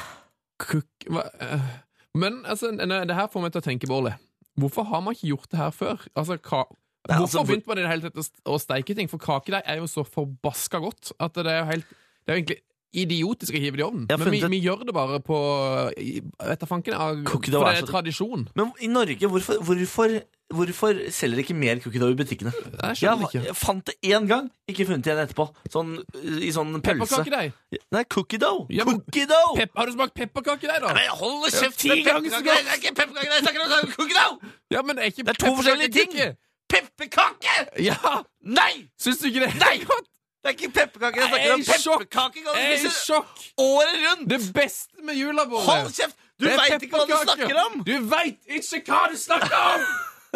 Kuk... Hva? eh, Men altså, ne- det her får meg til å tenke, Bårli. Hvorfor har man ikke gjort det her før? Altså, ka... Nei, Hvorfor altså, hvor- begynte man i det hele tatt å st- å steike ting? For kakedeig er jo så forbaska godt at det er jo helt Det er jo egentlig idiotisk å hive det i ovnen. Jeg har Men vi, funnet et- vi gjør det bare på i- Vet da fanken, av- Cookie for dough det er er så- tradisjon. men i Norge, hvorfor, hvorfor, hvorfor selger de ikke mer cookie dough i butikkene? Jeg Jeg, skjønner ikke. jeg fant det én gang, ikke funnet det igjen etterpå. Sånn, I sånn pølse. Pepperkakedeig? Nei, cookie dough. Ja, men- Cookie dough! Pep, har du smakt pepperkakedeig, da? Nei, hold kjeft! Ti det er ganger så pepperkake, godt. det er ikke pepperkake, jeg snakker om cookie dough! Ja, men det er ikke Det er to forskjellige ting. pepperkakekake. Pepperkake! Ja! Nei! Syns du ikke det? Nei! Det er ikke pepperkake, jeg snakker om Jeg er i sjokk. pepperkake. kan du Jeg er i spise sjokk! Året rundt! Det beste med jula, Bårli. Hold kjeft! Du Det er veit ikke hva du pepperkaker. snakker om! Du veit ikke hva du snakker om!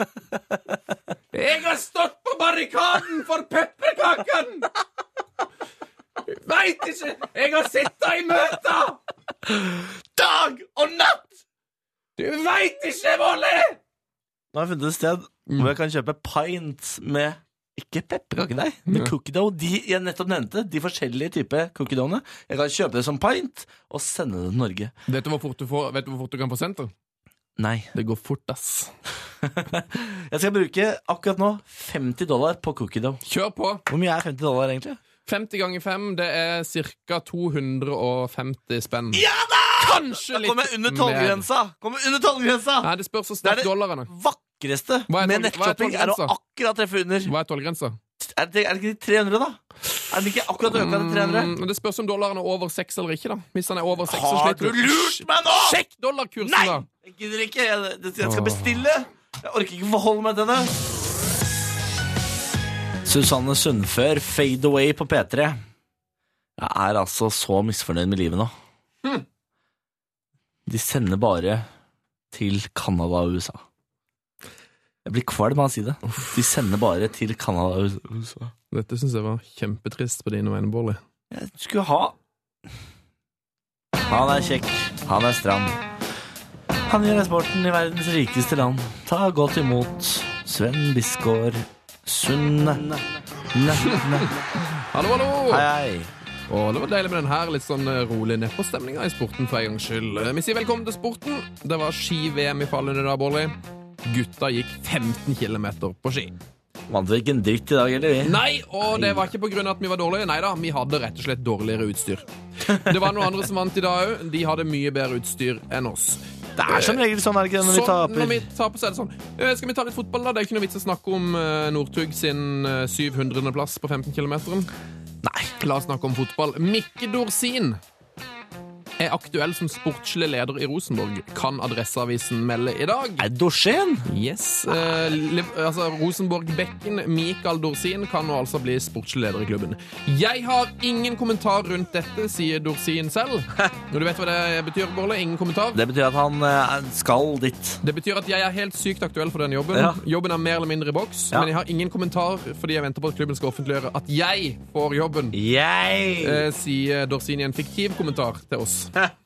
Jeg har stått på barrikaden for pepperkaken! Du veit ikke! Jeg har sittet i møter! Dag og natt! Du veit ikke, Bårli! Nå har jeg funnet et sted hvor jeg kan kjøpe pint med ikke pepperkake, nei, med cookie dough. De jeg nettopp nevnte, de forskjellige typer cookie doughene. Jeg kan kjøpe det som pint og sende det til Norge. Vet du hvor fort du, får, vet du, hvor fort du kan få sendt det? Nei. Det går fort, ass. Jeg skal bruke akkurat nå femti dollar på cookie dough. Kjør på. Hvor mye er femti dollar egentlig? femti ganger fem, det er ca. to hundre og femti spenn. Ja da! Kanskje Da litt kommer jeg under mer. tolvgrensa! Kommer under tolvgrensa! Nei, det spørs så Det er sterkt det- dollarene. Vakreste Hva er med tolv- hva er nettshopping er å tolvgrensa? akkurat treffe under. Hva er tollgrensa? Er det, er det ikke tre hundre, da? Er den ikke akkurat øka til tre hundre? Mm, det spørs om dollaren er over seks eller ikke, da. Hvis han er over seks, så Har sliter du lurt meg nå?! Sjekk dollarkursen, Nei! da! Jeg gidder ikke. Jeg, jeg skal bestille. Jeg orker ikke forholde meg til det. Susanne Sundfør, Fade Away på P tre. Jeg er altså så misfornøyd med livet nå. Hm. De sender bare til Canada og U S A. Jeg blir kvalm av å si det. De sender bare til Canada og U S A. Dette syns jeg var kjempetrist på dine vegne, Bårli. Jeg skulle ha Han er kjekk, han er stram. Han gjør sporten i verdens rikeste land. Ta godt imot Sven Bisgaard Sunde. Ne, ne. Hallo, hallo! Hei, hei. Og det var deilig med den her litt sånn eh, rolig nedpå-stemninga i sporten for en gangs skyld. Eh, Vi sier velkommen til sporten. Det var ski-V M i Falun i dag, Bårli. Gutta gikk femten kilometer på ski. Vant vi ikke en dritt i dag, eller vi? Nei, og det var ikke på grunn av at vi var dårlige. Nei da, vi hadde rett og slett dårligere utstyr. Det var noen andre som vant i dag òg. De hadde mye bedre utstyr enn oss. Det er som regel sånn, er det ikke det, når vi Sånn, taper? når vi taper, så er det sånn. Eh, Skal vi ta litt fotball, da? Det er ikke noe vits å snakke om eh, Northug sin eh, syv hundre plass på femten kilometer. Nei. La oss snakke om fotball. Mikke Dorsin er aktuell som sportslig leder i Rosenborg, kan Adresseavisen melde i dag. Er Dorsen? Yes, eh, Liv- altså Rosenborg-bekken Mikael Dorsin kan nå altså bli sportslig leder i klubben. Jeg har ingen kommentar rundt dette, sier Dorsin selv. Og du vet hva det betyr, Bårli? Ingen kommentar? Det betyr at han eh, skal dit. Det betyr at jeg er helt sykt aktuell for denne jobben. Ja. Jobben er mer eller mindre i boks, Ja. men jeg har ingen kommentar fordi jeg venter på at klubben skal offentliggjøre at jeg får jobben. Jeg! Eh, sier Dorsin i en fiktiv kommentar til oss.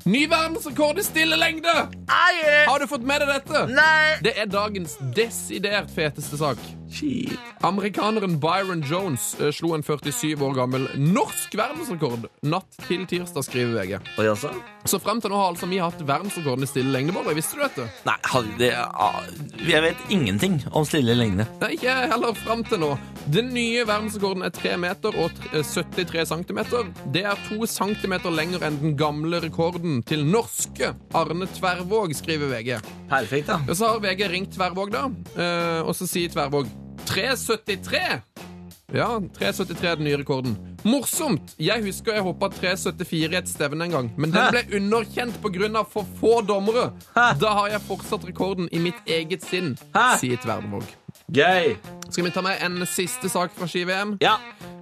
Ny verdensrekord i stille lengde! Har du fått med deg dette? Nei! Det er dagens desidert feteste sak. Shit. Amerikaneren Byron Jones eh, slo en førtisju år gammel norsk verdensrekord natt til tirsdag, skriver V G. Oi, altså? Så frem til nå har altså vi hatt verdensrekorden i stille lengdeboller. Visste du dette? Nei, hadde det, ah, jeg vet ingenting om stille lengde. Nei, ikke heller frem til nå. Den nye verdensrekorden er tre meter og syttitre centimeter. Det er to centimeter lenger enn den gamle rekorden til norske Arne Tvervåg, skriver V G. Perfekt, da. Og så har V G ringt Tvervåg da, eh, og så sier Tvervåg tre syttitre. Ja, tre syttitre er den nye rekorden. Morsomt! Jeg husker jeg hoppet tre syttifire i et stevne en gang, men den ble underkjent på grunn av for få dommere. Da har jeg fortsatt rekorden i mitt eget sinn, sier Tvervåg. Gøy! Skal vi ta med en siste sak fra ski-V M? Ja.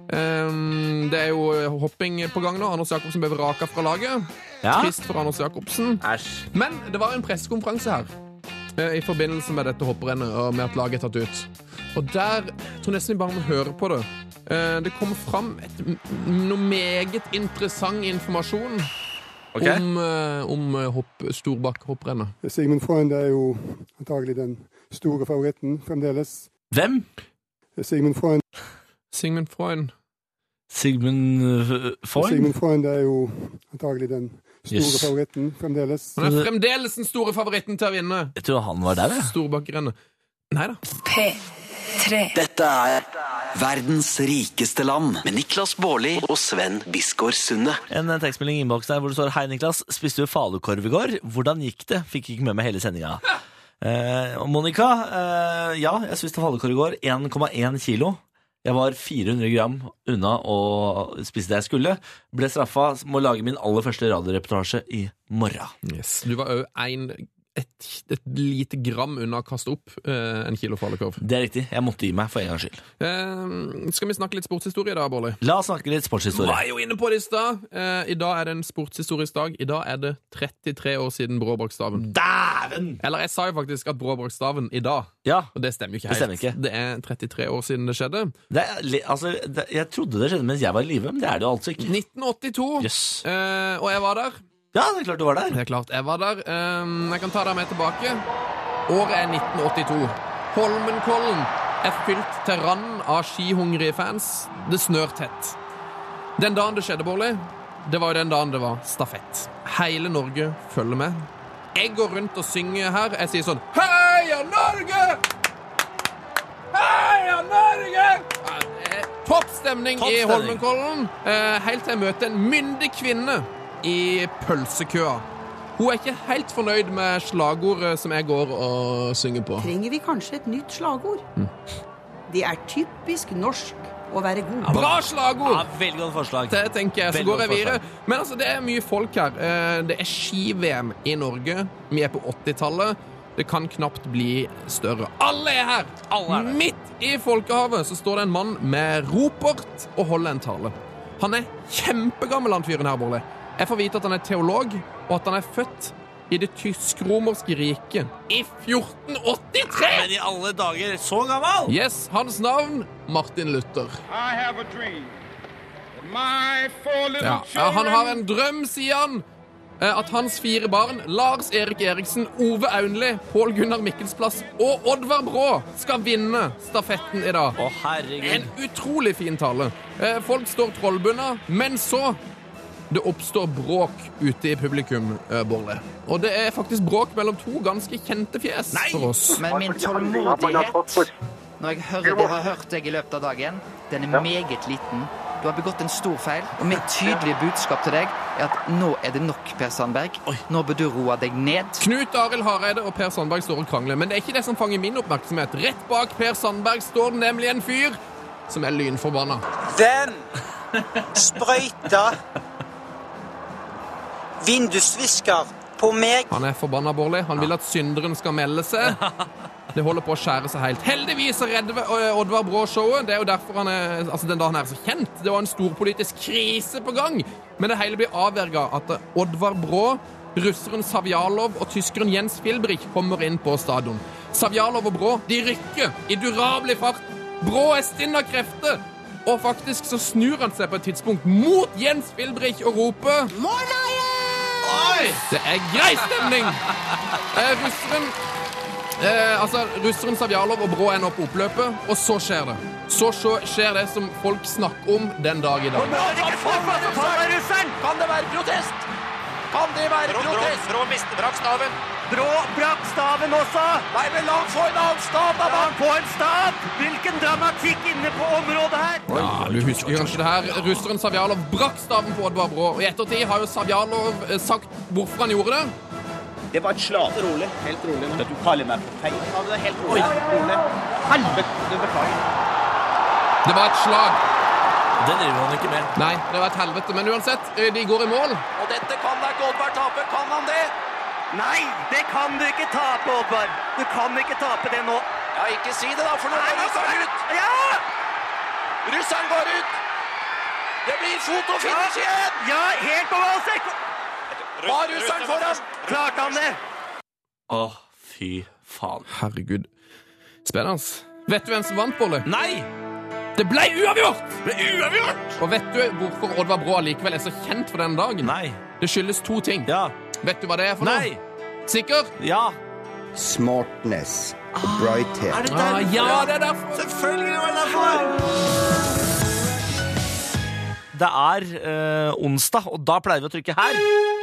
Um, det er jo hopping på gang nå. Anders Jacobsen ble vraka fra laget. Ja. Trist for Anders Jacobsen. Æsj. Men det var en pressekonferanse her eh, i forbindelse med dette hopprennet og med at laget er tatt ut. Og der jeg tror nesten vi bare må høre på det. Eh, det kommer fram et, noe meget interessant informasjon Ok. om, eh, om hopp, Storbakk-hopprennet. Sigmund Freund er jo antagelig den store favoritten fremdeles. Hvem? Sigmund Freund, Sigmund Freund. Sigmund uh, Freund? Sigmund Freund er jo antagelig den store Yes. favoritten fremdeles. Han er fremdeles den store favoritten til å vinne Jeg tror han var der, jeg. Storbakk-rennet. Neida. P tre. Dette er verdens rikeste land med Niklas Baarli og Sven Biskår Sunde. En eh, tekstmelding i innboksen her hvor det står: Hei Niklas, spiste du falukorv i går? Hvordan gikk det? Fikk ikke med meg hele sendinga. Eh, og Monica, eh, ja, jeg spiste falukorv i går. en komma en kilo. Jeg var fire hundre gram unna å spise det jeg skulle. Ble straffa med å lage min aller første radioreportasje i morgen. Yes. Du var jo en, et, et lite gram unna å kaste opp eh, en kilo falukorv. Det er riktig. Jeg måtte gi meg for en gangs skyld. Eh, skal vi snakke litt sportshistorie da, Bårli? La oss snakke litt Du sportshistorie. var jo inne på det i stad. Eh, I dag er det en sportshistorisk dag. I dag er det trettitre år siden Bråbrakstaven. Dæven! Eller jeg sa jo faktisk at Bråbrakstaven i dag. Ja, Og det stemmer jo ikke Det helt. stemmer ikke. Det er trettitre år siden det skjedde. det er, li- altså, det, jeg trodde det skjedde mens jeg var i live, men det er det jo altså ikke. nitten åttito. Jøss. Eh, og jeg var der. Ja, det er klart du var der. Det er klart, jeg var der. Um, jeg kan ta deg med tilbake. Året er nitten åttito. Holmenkollen er fylt til randen av skihungrige fans. Det snør tett. Den dagen det skjedde, Bårli, det var jo den dagen det var stafett. Hele Norge følger med. Jeg går rundt og synger her. Jeg sier sånn: Heia Norge! Heia Norge! Ja, det er Toppstemning Topp i stemning. Holmenkollen. Eh, helt til jeg møter en myndig kvinne i pølsekøa. Hun er ikke helt fornøyd med slagordet som jeg går og synger på. Trenger vi kanskje et nytt slagord? Det er typisk norsk å være god. Bra slagord! Ja, veldig godt forslag. Det tenker jeg, så Veldig går jeg godt videre. Men altså, det er mye folk her. Eh, Det er ski-V M i Norge. Vi er på åttitallet. Det kan knapt bli større. Alle er her! Alle er der. Midt i folkehavet så står det en mann med ropert og holder en tale. Han er kjempegammel, han fyren her, Bårli. Jeg får vite at han er teolog, og at han er født i det tysk-romerske riket i fjorten åttitre! Men i alle dager, så gammel! Yes, hans navn Martin Luther. Ja, ja, han har en drøm, sier han. eh, At hans fire barn, Lars Erik Eriksen, Ove Aunli, Pål Gunnar Mikkelsplass og Oddvar Brå, skal vinne stafetten i dag. Å, herregud. En utrolig fin tale. Eh, Folk står trollbunna, men så det oppstår bråk ute i publikum, eh, Bårli. Og det er faktisk bråk mellom to ganske kjente fjes for oss. Men min tålmodighet, når jeg hører det har hørt deg i løpet av dagen, den er meget liten. Du har begått en stor feil, og mitt tydelige budskap til deg er at nå er det nok, Per Sandberg. Nå bør du roe deg ned. Knut Arild Hareide og Per Sandberg står og krangler, men det er ikke det som fanger min oppmerksomhet. Rett bak Per Sandberg står det nemlig en fyr som er lynforbanna. Den sprøyta vindusvisker på meg. Han er forbanna, Bårli. Han vil at synderen skal melde seg. Det holder på å skjære seg helt. Heldigvis så redder vi Oddvar Brå-showet. Det er jo derfor han er, altså den dagen er så kjent. Det var en storpolitisk krise på gang. Men det hele blir avverga at Oddvar Brå, russeren Savjalov og tyskeren Jens Filbrich kommer inn på stadion. Savjalov og Brå, de rykker i durabelig fart. Brå er stinn av krefter. Og faktisk så snur han seg på et tidspunkt mot Jens Filbrich og roper: Morna igjen! Oi! Det er grei stemning! Eh, russeren eh, Altså, russeren Savjalov og Brå er nå på oppløpet, og så skjer det. Så skjer det som folk snakker om den dag i dag. Kan det være protest? Kan det være brå, protest? Brå, brå mister brakk staven. Brå brakk staven også. Nei, men la han få en annen stav, da. La han få en stav. Hvilken dramatikk inne på området her. Ja, du husker kanskje det her. Russeren Savjalov brakk staven på Oddvar Brå, og i ettertid har jo Savjalov sagt hvorfor han gjorde det. Det var et slag. Helt rolig. Helt rolig. Nå. Du kaller meg for feil. Ja, det er helt rolig. rolig. Helvete, du beklager. Det var et slag. Det driver han ikke med. Nei, det var et helvete, men uansett, de går i mål. Og dette kan da ikke Oddvar tape, kan han det? Nei, det kan du ikke tape, Oddvar. Du kan ikke tape det nå. Ja, ikke si det da, for nå går russeren ut. Ja! Russeren går ut. Det blir fotofinish igjen. Ja, helt på valsek. Var russeren foran? Klarte han det? Åh, fy faen. Herregud. Spennende. Vet du hvem som vant, Bolle? Nei! Det ble uavgjort! Det ble uavgjort! Og vet du hvorfor Oddvar Brå likevel er så kjent for denne dagen? Nei. Det skyldes to ting. Ja. Vet du hva det er for Nei. noe? Sikker? Ja. Smartness og brighthet. Er det Ah, derfor? ja, det er derfor. Selvfølgelig var det derfor! Det er eh, onsdag, og da pleier vi å trykke her.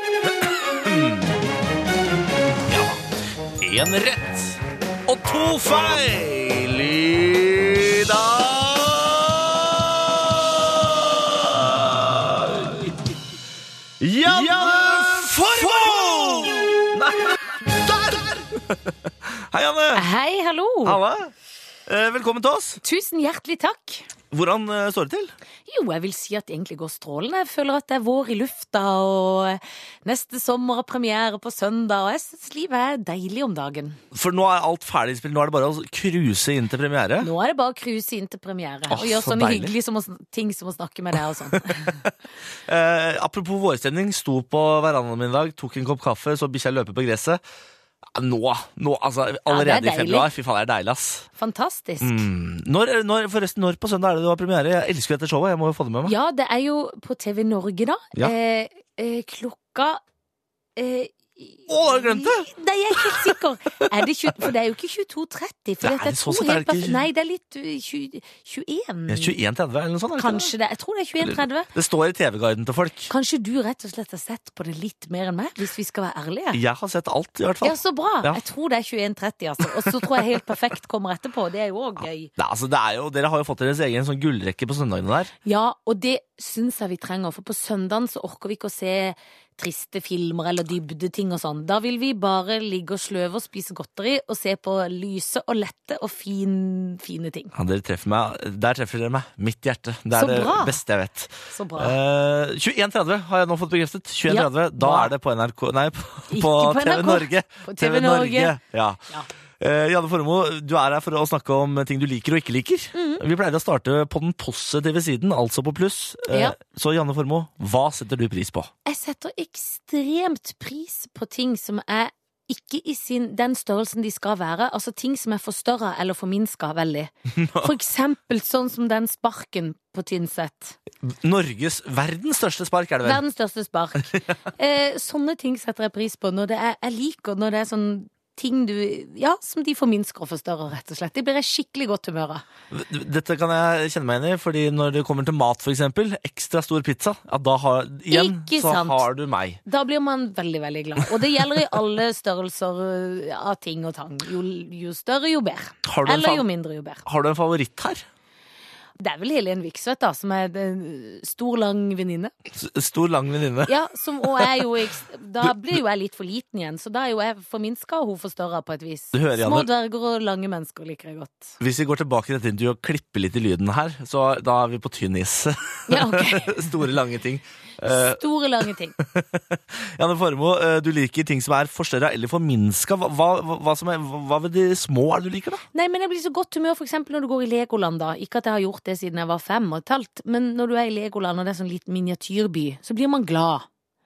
Ja. En rett og to feil i dag. Janne Formoe! Der! Hei, Janne. Hei, hallo. Halla. Eh, velkommen til oss. Tusen hjertelig takk. Hvordan eh, står det til? Jo, jeg vil si at det egentlig går strålende. Jeg føler at det er vår i lufta, og neste sommer har premiere på søndag, og jeg synes livet er deilig om dagen. For nå er alt ferdig spilt. Nå er det bare å cruise inn til premiere. Nå er det bare å cruise inn til premiere, Åh, og gjøre så sånne deilig. hyggelige som å, ting som å snakke med deg og sånn. Eh, apropos vårstemning, sto på verandaen min i dag, tok en kopp kaffe, så bikkja løpe på gresset. Ja, Nå, nå, altså allerede det er i februar. Fy faen, det er deilig, ass. Fantastisk. Mm. Når, når, forresten, når på søndag er det du har premiere? Jeg elsker dette showet, jeg må jo få det med meg. Ja, det er jo på T V Norge da. Ja. Eh, eh, klokka... Eh, Å, har du glemt det? Nei, jeg er ikke helt sikker. Er det tjue, for det er jo ikke tjueto tretti. For Det er dette det så to sett, er helt det ikke- pass- Nei, det er litt uh, tjue, tjueen. Ja, tjueen tretti eller noe sånt? er det ikke Kanskje det. Jeg tror det er tjueen tretti. Det står i T V-guiden til folk. Kanskje du rett og slett har sett på det litt mer enn meg, hvis vi skal være ærlige? Jeg har sett alt, i hvert fall. Ja, så bra. Ja. Jeg tror det er tjueen tretti, altså. Og så tror jeg Helt perfekt kommer etterpå. Det er jo også gøy. Det, er- altså, det er jo, dere har jo fått deres egen sånn gullrekke på søndagene der. Ja, og det syns jeg vi trenger, for på søndagen så orker vi ikke å se triste filmer eller dybdeting og sånn. Da vil vi bare ligge og sløve og spise godteri og se på lyse og lette og fin, fine ting. Ja, dere treffer meg, Der treffer dere meg. Mitt hjerte. Det er Så det bra. beste jeg vet. Så bra. Eh, tjueen tretti har jeg nå fått bekreftet. tjueen tretti, Ja, Da bra. er det på N R K Nei, på, Ikke på, på T V N R K. Norge. På T V Norge. Ja. Ja. Eh, Janne Formoe, du er her for å snakke om ting du liker og ikke liker. Mm. Vi pleier å starte på den positive siden, altså på pluss. Eh, Ja. Så Janne Formoe, hva setter du pris på? Jeg setter ekstremt pris på ting som er ikke i sin, den størrelsen de skal være, altså ting som er forstørret eller forminsket veldig. For eksempel sånn som den sparken på Tynset. Norges, verdens største spark, er det vel? Verdens største spark. eh, sånne ting setter jeg pris på når det er, jeg liker når det er sånn ting du, ja, som de forminsker og forstørrer, rett og slett. Det blir jeg skikkelig godt humør av. Dette kan jeg kjenne meg igjen i, fordi når det kommer til mat for eksempel, ekstra stor pizza, ja, da har, igjen, Ikke så sant. har du meg. Da blir man veldig, veldig glad. Og det gjelder i alle størrelser uh, av ting og tang. Jo, jo større, jo bedre. Har du en Eller fa- jo mindre, jo bedre. Har du en favoritt her? Det er vel Helen Viksvedt, da, som er en stor, lang venninne. S- Stor, lang venninne. Ja, som, og er jo, eks- da blir jo jeg litt for liten igjen, så da er jo jeg forminska og hun forstørra på et vis. Du hører, Små Janne. dverger og lange mennesker liker jeg godt. Hvis vi går tilbake til dette intervjuet og klipper litt i lyden her, så da er vi på tynn is. Ja, ok. Store, lange ting. Eh, Store, lange ting. Janne Formoe, eh, du liker ting som er forstørra eller forminska. Hva, hva, hva, som er, hva ved de små er det du liker, da? Nei, men jeg blir så godt humør for eksempel når du går i Legoland da. Ikke at jeg har gjort det siden jeg var fem og et halvt, men når du er i Legoland og det er sånn liten miniatyrby, så blir man glad.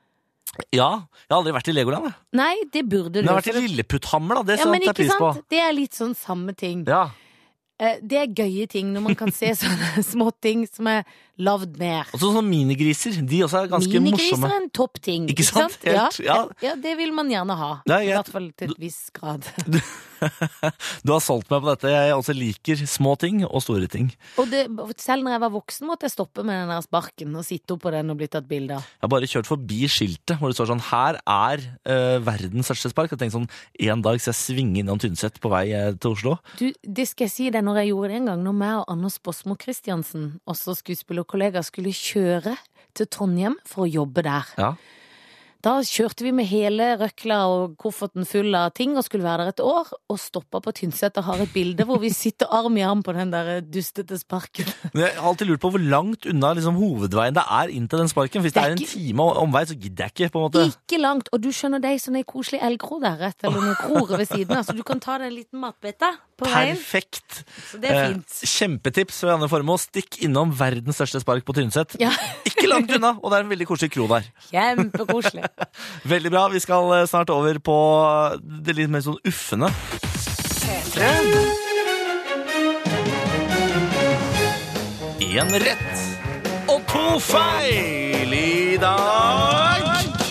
Ja, jeg har aldri vært i Legoland. Jeg. Nei, det burde du. Men jeg har vært for i Lilleputthammer, da. Det ja, men setter jeg ikke pris på. sant? Det er litt sånn samme ting. Ja. Eh, Det er gøye ting når man kan se sånne små ting som er lavd ned. Og så sånne minigriser, de også er ganske Minigriser morsomme. er en toppting, Ikke sant? Helt, ja, ja. ja, det vil man gjerne ha. Ja, I jeg- hvert fall til et visst grad. Du har solgt meg på dette. Jeg også liker små ting og store ting. Og det, selv når jeg var voksen måtte jeg stoppe med den der sparken og sitte opp på den og bli tatt bilde av. Jeg har bare kjørt forbi skiltet hvor det står sånn, her er uh, verdens største spark. Jeg tenkte sånn, en dag skal jeg svinge innom Tynset på vei eh, til Oslo. Du, det skal jeg si deg når jeg gjorde det en gang, når meg og Anders Bosmo Christiansen, også skuespillerkollega, skulle kjøre til Trondheim for å jobbe der. Ja. Da kjørte vi med hele røkla og kofferten full av ting og skulle være der et år, og stoppa på Tynset og har et bilde hvor vi sitter arm i arm på den der dustete sparken. Men jeg har alltid lurt på hvor langt unna liksom, hovedveien det er inn til den sparken. Hvis det er, det er en time omvei, så gidder jeg ikke, på en måte. Ikke langt, og du skjønner deg sånn en koselig elgro der, rett, eller noen kroer ved siden av, så du kan ta deg en liten matbete på veien. Perfekt. Så det er fint. Eh, kjempetips fra Janne Formoe. Stikk innom verdens største spark på Tynset. Ja. Ikke langt unna, og det er en veldig koselig kro der. Kjempekoselig. Veldig bra. Vi skal snart over på det litt mer sånn uffende. En rett og to feil i dag.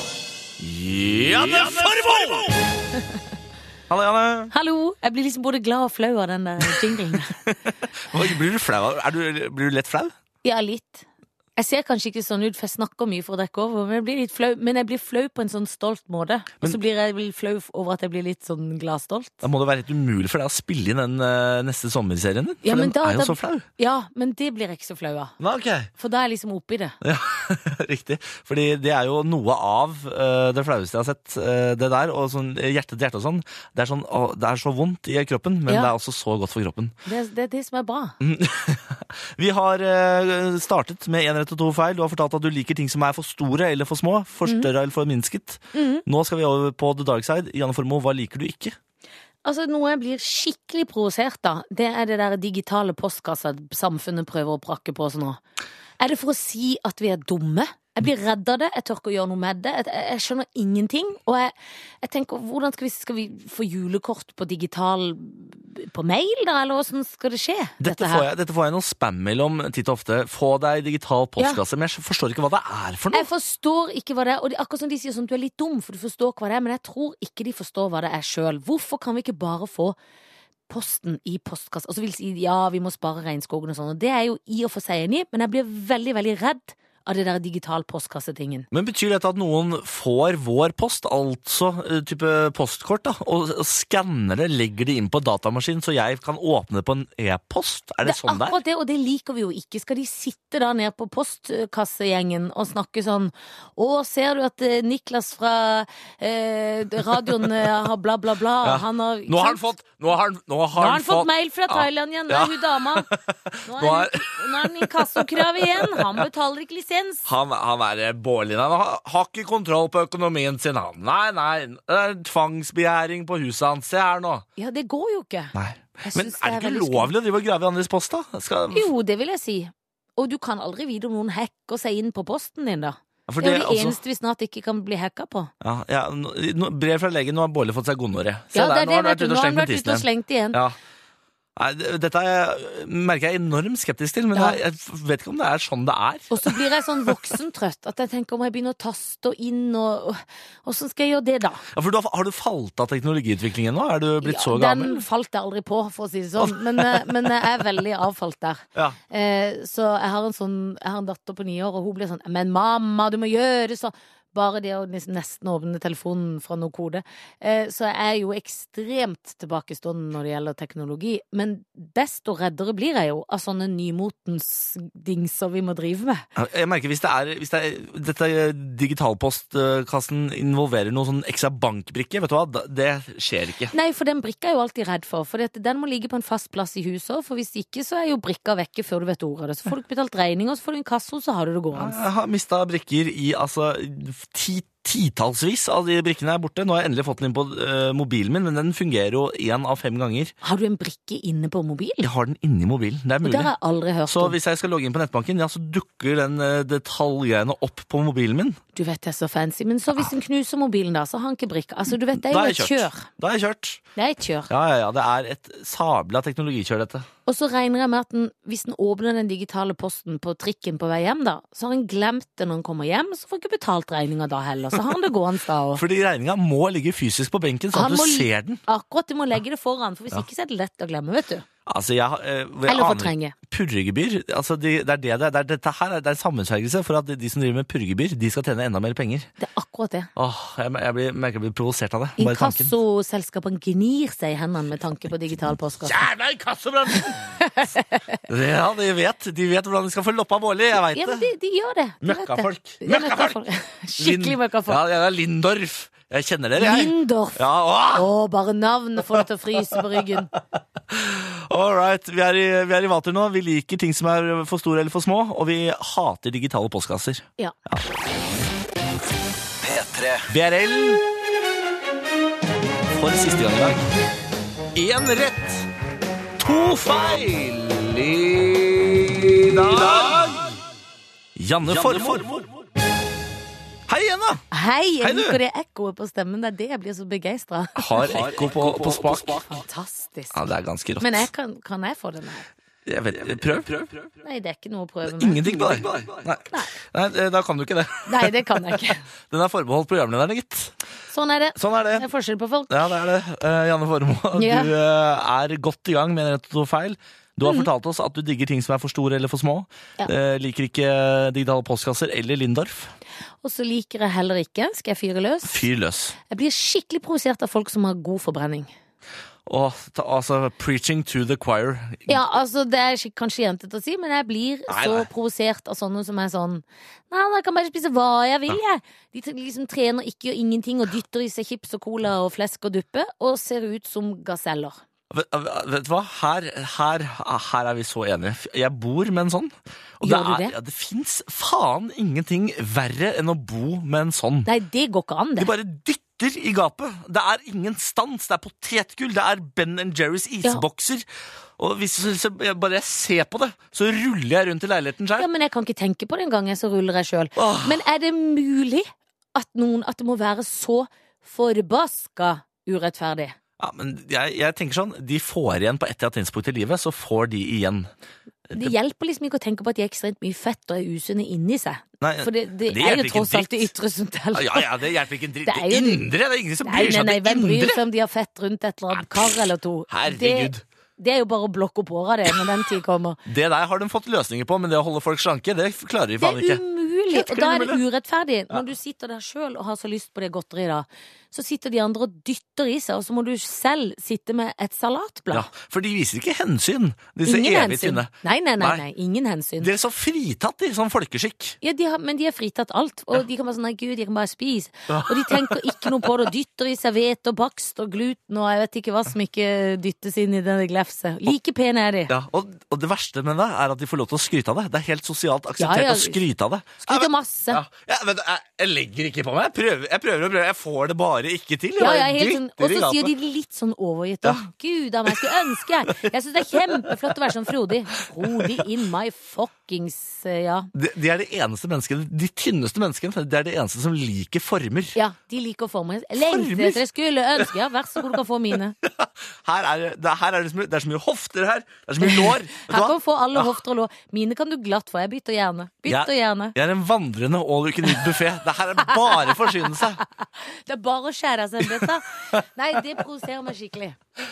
Janne Formoe! Hallo, Janne. Hallo, jeg blir liksom både glad og flau av den der jinglen. Blir du flau? Er du, blir du lett flau? Ja, litt. Jeg ser kanskje ikke sånn ut, for jeg snakker mye for å dekke over, men jeg blir litt flau, men jeg blir flau på en sånn stolt måte. Og så blir jeg vel flau over at jeg blir litt sånn gladstolt. Da må det være helt umulig for deg å spille inn den uh, neste sommerserien din, for Ja, men den da- er jo da- så flau. Ja, men det blir jeg ikke så flau av. Nei, ok. For da er jeg liksom oppi det. Ja, riktig. Fordi det er jo noe av uh, det flaueste jeg har sett, uh, det der, og sånn hjerte til hjerte og sånn. Det er, sånn, å, det er så vondt i kroppen, men Ja. det er også så godt for kroppen. Det, det er det som er bra. Vi har uh, startet med en rett og to feil. Du har fortalt at du liker ting som er for store eller for små, for større eller for minsket. Mhm. Nå skal vi over på The Dark Side. Janne Formoe, hva liker du ikke? Altså, noe jeg blir skikkelig provosert av, det er det der digitale postkassa samfunnet prøver å prakke på oss nå. Er det for å si at vi er dumme? Jeg blir redd av det, jeg tør ikke å gjøre noe med det, jeg, jeg skjønner ingenting, og jeg, jeg tenker, hvordan skal vi, skal vi få julekort på digital, på mail da, eller hvordan skal det skje? Dette får, jeg, dette får jeg noen spam-mail om titt og ofte. Få deg digital postkasse, men jeg forstår ikke hva det er for noe. Jeg forstår ikke hva det er, og det, akkurat som de sier sånn, du er litt dum, for du forstår hva det er, men jeg tror ikke de forstår hva det er selv. Hvorfor kan vi ikke bare få posten i postkassa? Og så vil de si, ja, vi må spare regnskogen og sånn, og det er jo i og for seg enig, men jeg blir veldig, veldig redd av det der digital postkassetingen. Men betyr dette at noen får vår post, altså eh, type postkort, da, og, og skanner det, legger det inn på datamaskin, så jeg kan åpne det på en e-post? Er det, Det er sånn det er? akkurat det, og det liker vi jo ikke. Skal de sitte da nede på postkassegjengen og snakke sånn, å, ser du at eh, Niklas fra eh, radioen eh, har bla bla bla, Ja. han har... Nå har han fått Nå har han, nå har Nå har han fått mail fra Ja. Thailand igjen, det Ja. er hun dama. Nå Nå er, er- nå er den i kassokrav igjen, han betaler ikke lisens. Han, han er Bårlin. Han har, har ikke kontroll på økonomien sin, han. Nei, nei. Det er tvangsbegjæring på huset hans. Se her nå. Ja, det går jo ikke. Nei. Jeg Men synes er det ikke veldig ulovlig å drive og grave i andres post, da? Skal... Jo, det vil jeg si. Og du kan aldri vite om noen hacker seg inn på posten din, da. Ja, for det er jo det det er også- eneste vi snart ikke kan bli hacka på. Ja, ja, nå- nå- brev fra legen, nå har Bårli fått seg gonoré. Se Ja, det der, er nå det, har han vet vært du. ute Nå og har slengt han med vært ute tissen og slengt igjen. Ja. Nei, det- dette er, merker jeg enormt skeptisk til, men Ja. jeg, jeg vet ikke om det er sånn det er. Og så blir jeg sånn voksentrøtt at jeg tenker, må jeg begynne å taste og inn, og og- hvordan skal jeg gjøre det da? Ja, for du har, har du falt av teknologiutviklingen nå? Er du blitt så Ja, gammel? den falt jeg aldri på, for å si det sånn, men, eh, men jeg er veldig avfalt der. Ja. Eh, så jeg har en sånn, jeg har en datter på ni år, og hun blir sånn, men mamma, du må gjøre så. Bare det å nesten åpne telefonen fra noe kode. Eh, så jeg er jo ekstremt tilbakestående når det gjelder teknologi, men desto reddere blir jeg jo av sånne nymotens dingser vi må drive med. Ja, Jeg merker hvis det er, hvis det er dette digitalpostkassen involverer noen sånn ekstra bankbrikke, vet du hva, da- det skjer ikke. Nei, for den brikka er jeg jo alltid redd for, for dette, den må ligge på en fast plass i huset, for hvis ikke så er jo brikka vekke før du vet ordet av det. Så får du ikke betalt regninger, så får du en kasse, så har du det gående. Jeg har mistet brikker i altså ti titalsvis av de brikkene er borte. Nå har jeg endelig fått den inn på uh, mobilen min, men den fungerer jo en av fem ganger. Har du en brikke inne på mobilen? Jeg har den inne i mobilen, det er mulig. Og det har jeg aldri hørt så om. hvis jeg skal logge inn på nettbanken, ja, så dukker den uh, detaljgreiene opp på mobilen min. Du vet det er så fancy, men så hvis den knuser mobilen da, så har han ikke brikke. Altså, du vet, det er jo et kjør. Da er jeg kjørt. Det er et kjør. Ja, ja, ja, det er et sabla teknologikjør dette. Og så regner jeg med at den, hvis den åpner den digitale posten på trikken på vei hjem da, så har han glemt det når han kommer hjem, så får han ikke betalt regninga da heller, så har han det gående da. Og... Fordi regninga må ligge fysisk på benken, sånn at du ser den. Akkurat, du må legge det foran, for hvis ja. ikke så er det lett å glemme, vet du. Altså, jeg, jeg, jeg Eller fortrenge. Purregebyr, altså de, det er det det, det er dette her, det er en sammensvergelse for at de som driver med purregebyr, de skal tjene enda mer penger. Det er akkurat det. Åh, jeg, jeg blir, merker jeg blir provosert av det. Inkassoselskapene gnir seg i hendene med tanke på digital postkasse. Jævla inkassobransjen! Ja, de vet, de vet hvordan de skal få loppa Bårli, jeg vet det. Ja, men de, de gjør det. De møkkafolk. Ja, møkkafolk. Skikkelig møkkafolk. Ja, jeg er Lindorf. Jeg kjenner dere, jeg. Lindorf. Ja, åh. Åh, bare navnet får det til å fryse på ryggen. All right, vi er, i, vi er i vater nå. Vi liker ting som er for store eller for små, og vi hater digitale postkasser. Ja. ja. P tre. B R L for siste gang i dag. En rett, to feil i dag. Janne Formoe. Hei igjen da! Hei, jeg Hei, liker det ekkoet på stemmen. Det er det jeg blir så begeistret. Har ekko på, på spak. Fantastisk. Ja, det er ganske rått. Men jeg kan, kan jeg få den her? Jeg vet, prøv, prøv, prøv. Nei, det er ikke noe å prøve med. Ingenting på deg? Nei. Nei. Nei, da kan du ikke det. Nei, det kan jeg ikke. Den er forbeholdt programlederne, gitt. Sånn er det. Sånn er det. Det er forskjell på folk. Ja, det er det. Uh, Janne Formoe, Ja. du uh, er godt i gang med en rett og to feil. Du har Mm. fortalt oss at du digger ting som er for store eller for små. Ja. Uh, liker ikke digitale postkasser eller Lindorf. Og så liker jeg heller ikke, skal jeg fyre løs? Fyr løs. Jeg blir skikkelig provosert av folk som har god forbrenning. Åh, ta, altså, preaching to the choir. Ja, altså det er skik- kanskje jentete å si, men jeg blir Nei, så nei. provosert av sånne som er sånn Nei, jeg kan bare spise hva jeg vil, jeg. De t- liksom trener ikke og ingenting og dytter i seg chips og cola og flesk og duppe og ser ut som gaseller. Vet, vet du hva? Her, her, her er vi så enige. Jeg bor med en sånn. Og Gjør du det, det? er, ja, det finnes faen ingenting verre enn å bo med en sånn. Nei, det går ikke an, det. De bare dytter i gapet. Det er ingen stans. Det er potetgull. Det er Ben and Jerry's isbokser. Og hvis jeg bare ser på det, så ruller jeg rundt i leiligheten selv. Ja, men jeg kan ikke tenke på det en gang, jeg så ruller jeg selv. Men er det mulig at noen, at det må være så forbaska urettferdig? Ja, men jeg, jeg tenker sånn, de får igjen på et eller annet tidspunkt i livet, så får de igjen. Det hjelper liksom ikke å tenke på at de er ekstremt mye fett og er usunne inni seg. Nei, For det, det, det er hjelper jo ikke tross en alt det ytre som teller. Ja, ja, det hjelper ikke en dritt. Det er Det jo- indre, det er ingen som Nei, bryr nei, seg om nei, det hvem bryr indre. seg om de har fett rundt et eller annet kar eller to? Herregud. Det, det er jo bare å blokke opp åra det når den tid kommer. Det der har de fått løsninger på, men det å holde folk slanke, det klarer de Det faen er ikke. umulig, Helt og da er det umulig. urettferdig. Når du sitter der selv og har så lyst på det godteriet da, så sitter de andre og dytter i seg, og så må du selv sitte med et salatblad. Ja, for de viser ikke hensyn, disse Ingen evig hensyn. tynne. Nei, nei, nei, Nei. nei, ingen hensyn. De er så fritatt i sånn folkeskikk. Ja, de har, men de har fritatt alt, og de kan bare sånn, nei gud, jeg kan bare spise. Ja. Og de tenker ikke noe på det, og dytter i seg hvete og bakst og gluten, og jeg vet ikke hva som ikke dyttes inn i denne glefset. Like pene er de. Ja, og, og det verste med det er at de får lov til å skryte av det. Det er helt sosialt akseptert Ja, ja. å skryte av det. Skryter masse. Ja, ja, men jeg, jeg legger ikke på meg. Jeg prøver, jeg prøver og prøver. Jeg får det bare ikke til. Jeg Ja, bare ja, helt sånn, dytter og i så sier gapet. de det litt sånn overgitt. Å, gud, da, men jeg skulle ønske jeg. Jeg synes det er kjempeflott å være sånn frodig. Frodig in my fuckings, eh, ja. De, de er de eneste menneskene, de tynneste menneskene, det er de eneste som liker former. Ja, de liker former. Lengte etter jeg skulle ønske. Ja, vær så god, du kan få mine. Her er det, det, her er det, så mye, det er så mye hofter her. Det er så mye lår. Vet du Her hva? kan du få alle hofter og lår. Mine kan du glatt få. Jeg bytter gjerne. Bytter Jeg, gjerne. jeg er en vandrende all you can eat buffet. Det her er bare forsynelse. Det er bare å skjære seg dette. Nei, det provoserer meg skikkelig.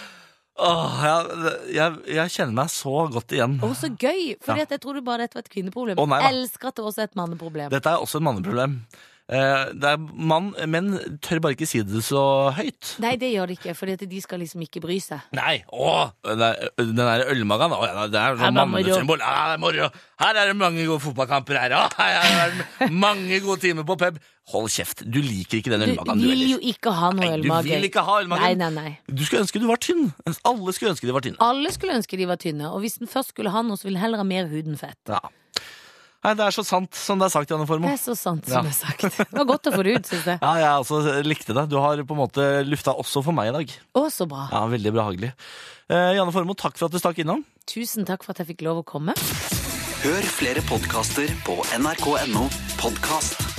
Åh, jeg, jeg, jeg kjenner meg så godt igjen. Å, så gøy! Fordi Ja. at jeg trodde bare dette var et kvinneproblem. Å, nei da. Jeg elsker at det også er et manneproblem. Dette er også et manneproblem. Eh, det er mann, menn tør bare ikke si det så høyt. Nei, det gjør de ikke, fordi at de skal liksom ikke bry seg. Nei, åh, den der, den der ølmagen, åh, ja, det er Ja, sånn det er moro. mannesymbol. Ja, det er moro. Her er det mange gode fotballkamper her. Åh, her er det mange gode timer på pub. Hold kjeft, du liker ikke den Du ølmagen du vil heller. jo ikke ha noe Nei, du ølmage. vil ikke ha ølmagen. Nei, nei, nei. Du skulle ønske du var tynn. Alle skulle ønske de var tynne. Alle skulle ønske de var tynne, og hvis den først skulle ha noe, så vil den heller ha mer hud enn fett. Ja. Nei, det er så sant som det er sagt, Janne Formoe. Det er så sant som Ja. det er sagt. Det var godt å få det ut, synes jeg. Ja, jeg også likte det. Du har på en måte lufta også for meg i dag. Å, så bra. Ja, veldig behagelig. Eh, Janne Formoe, takk for at du stakk innom. Tusen takk for at jeg fikk lov å komme. Hør flere podcaster på n r k punktum no podkast.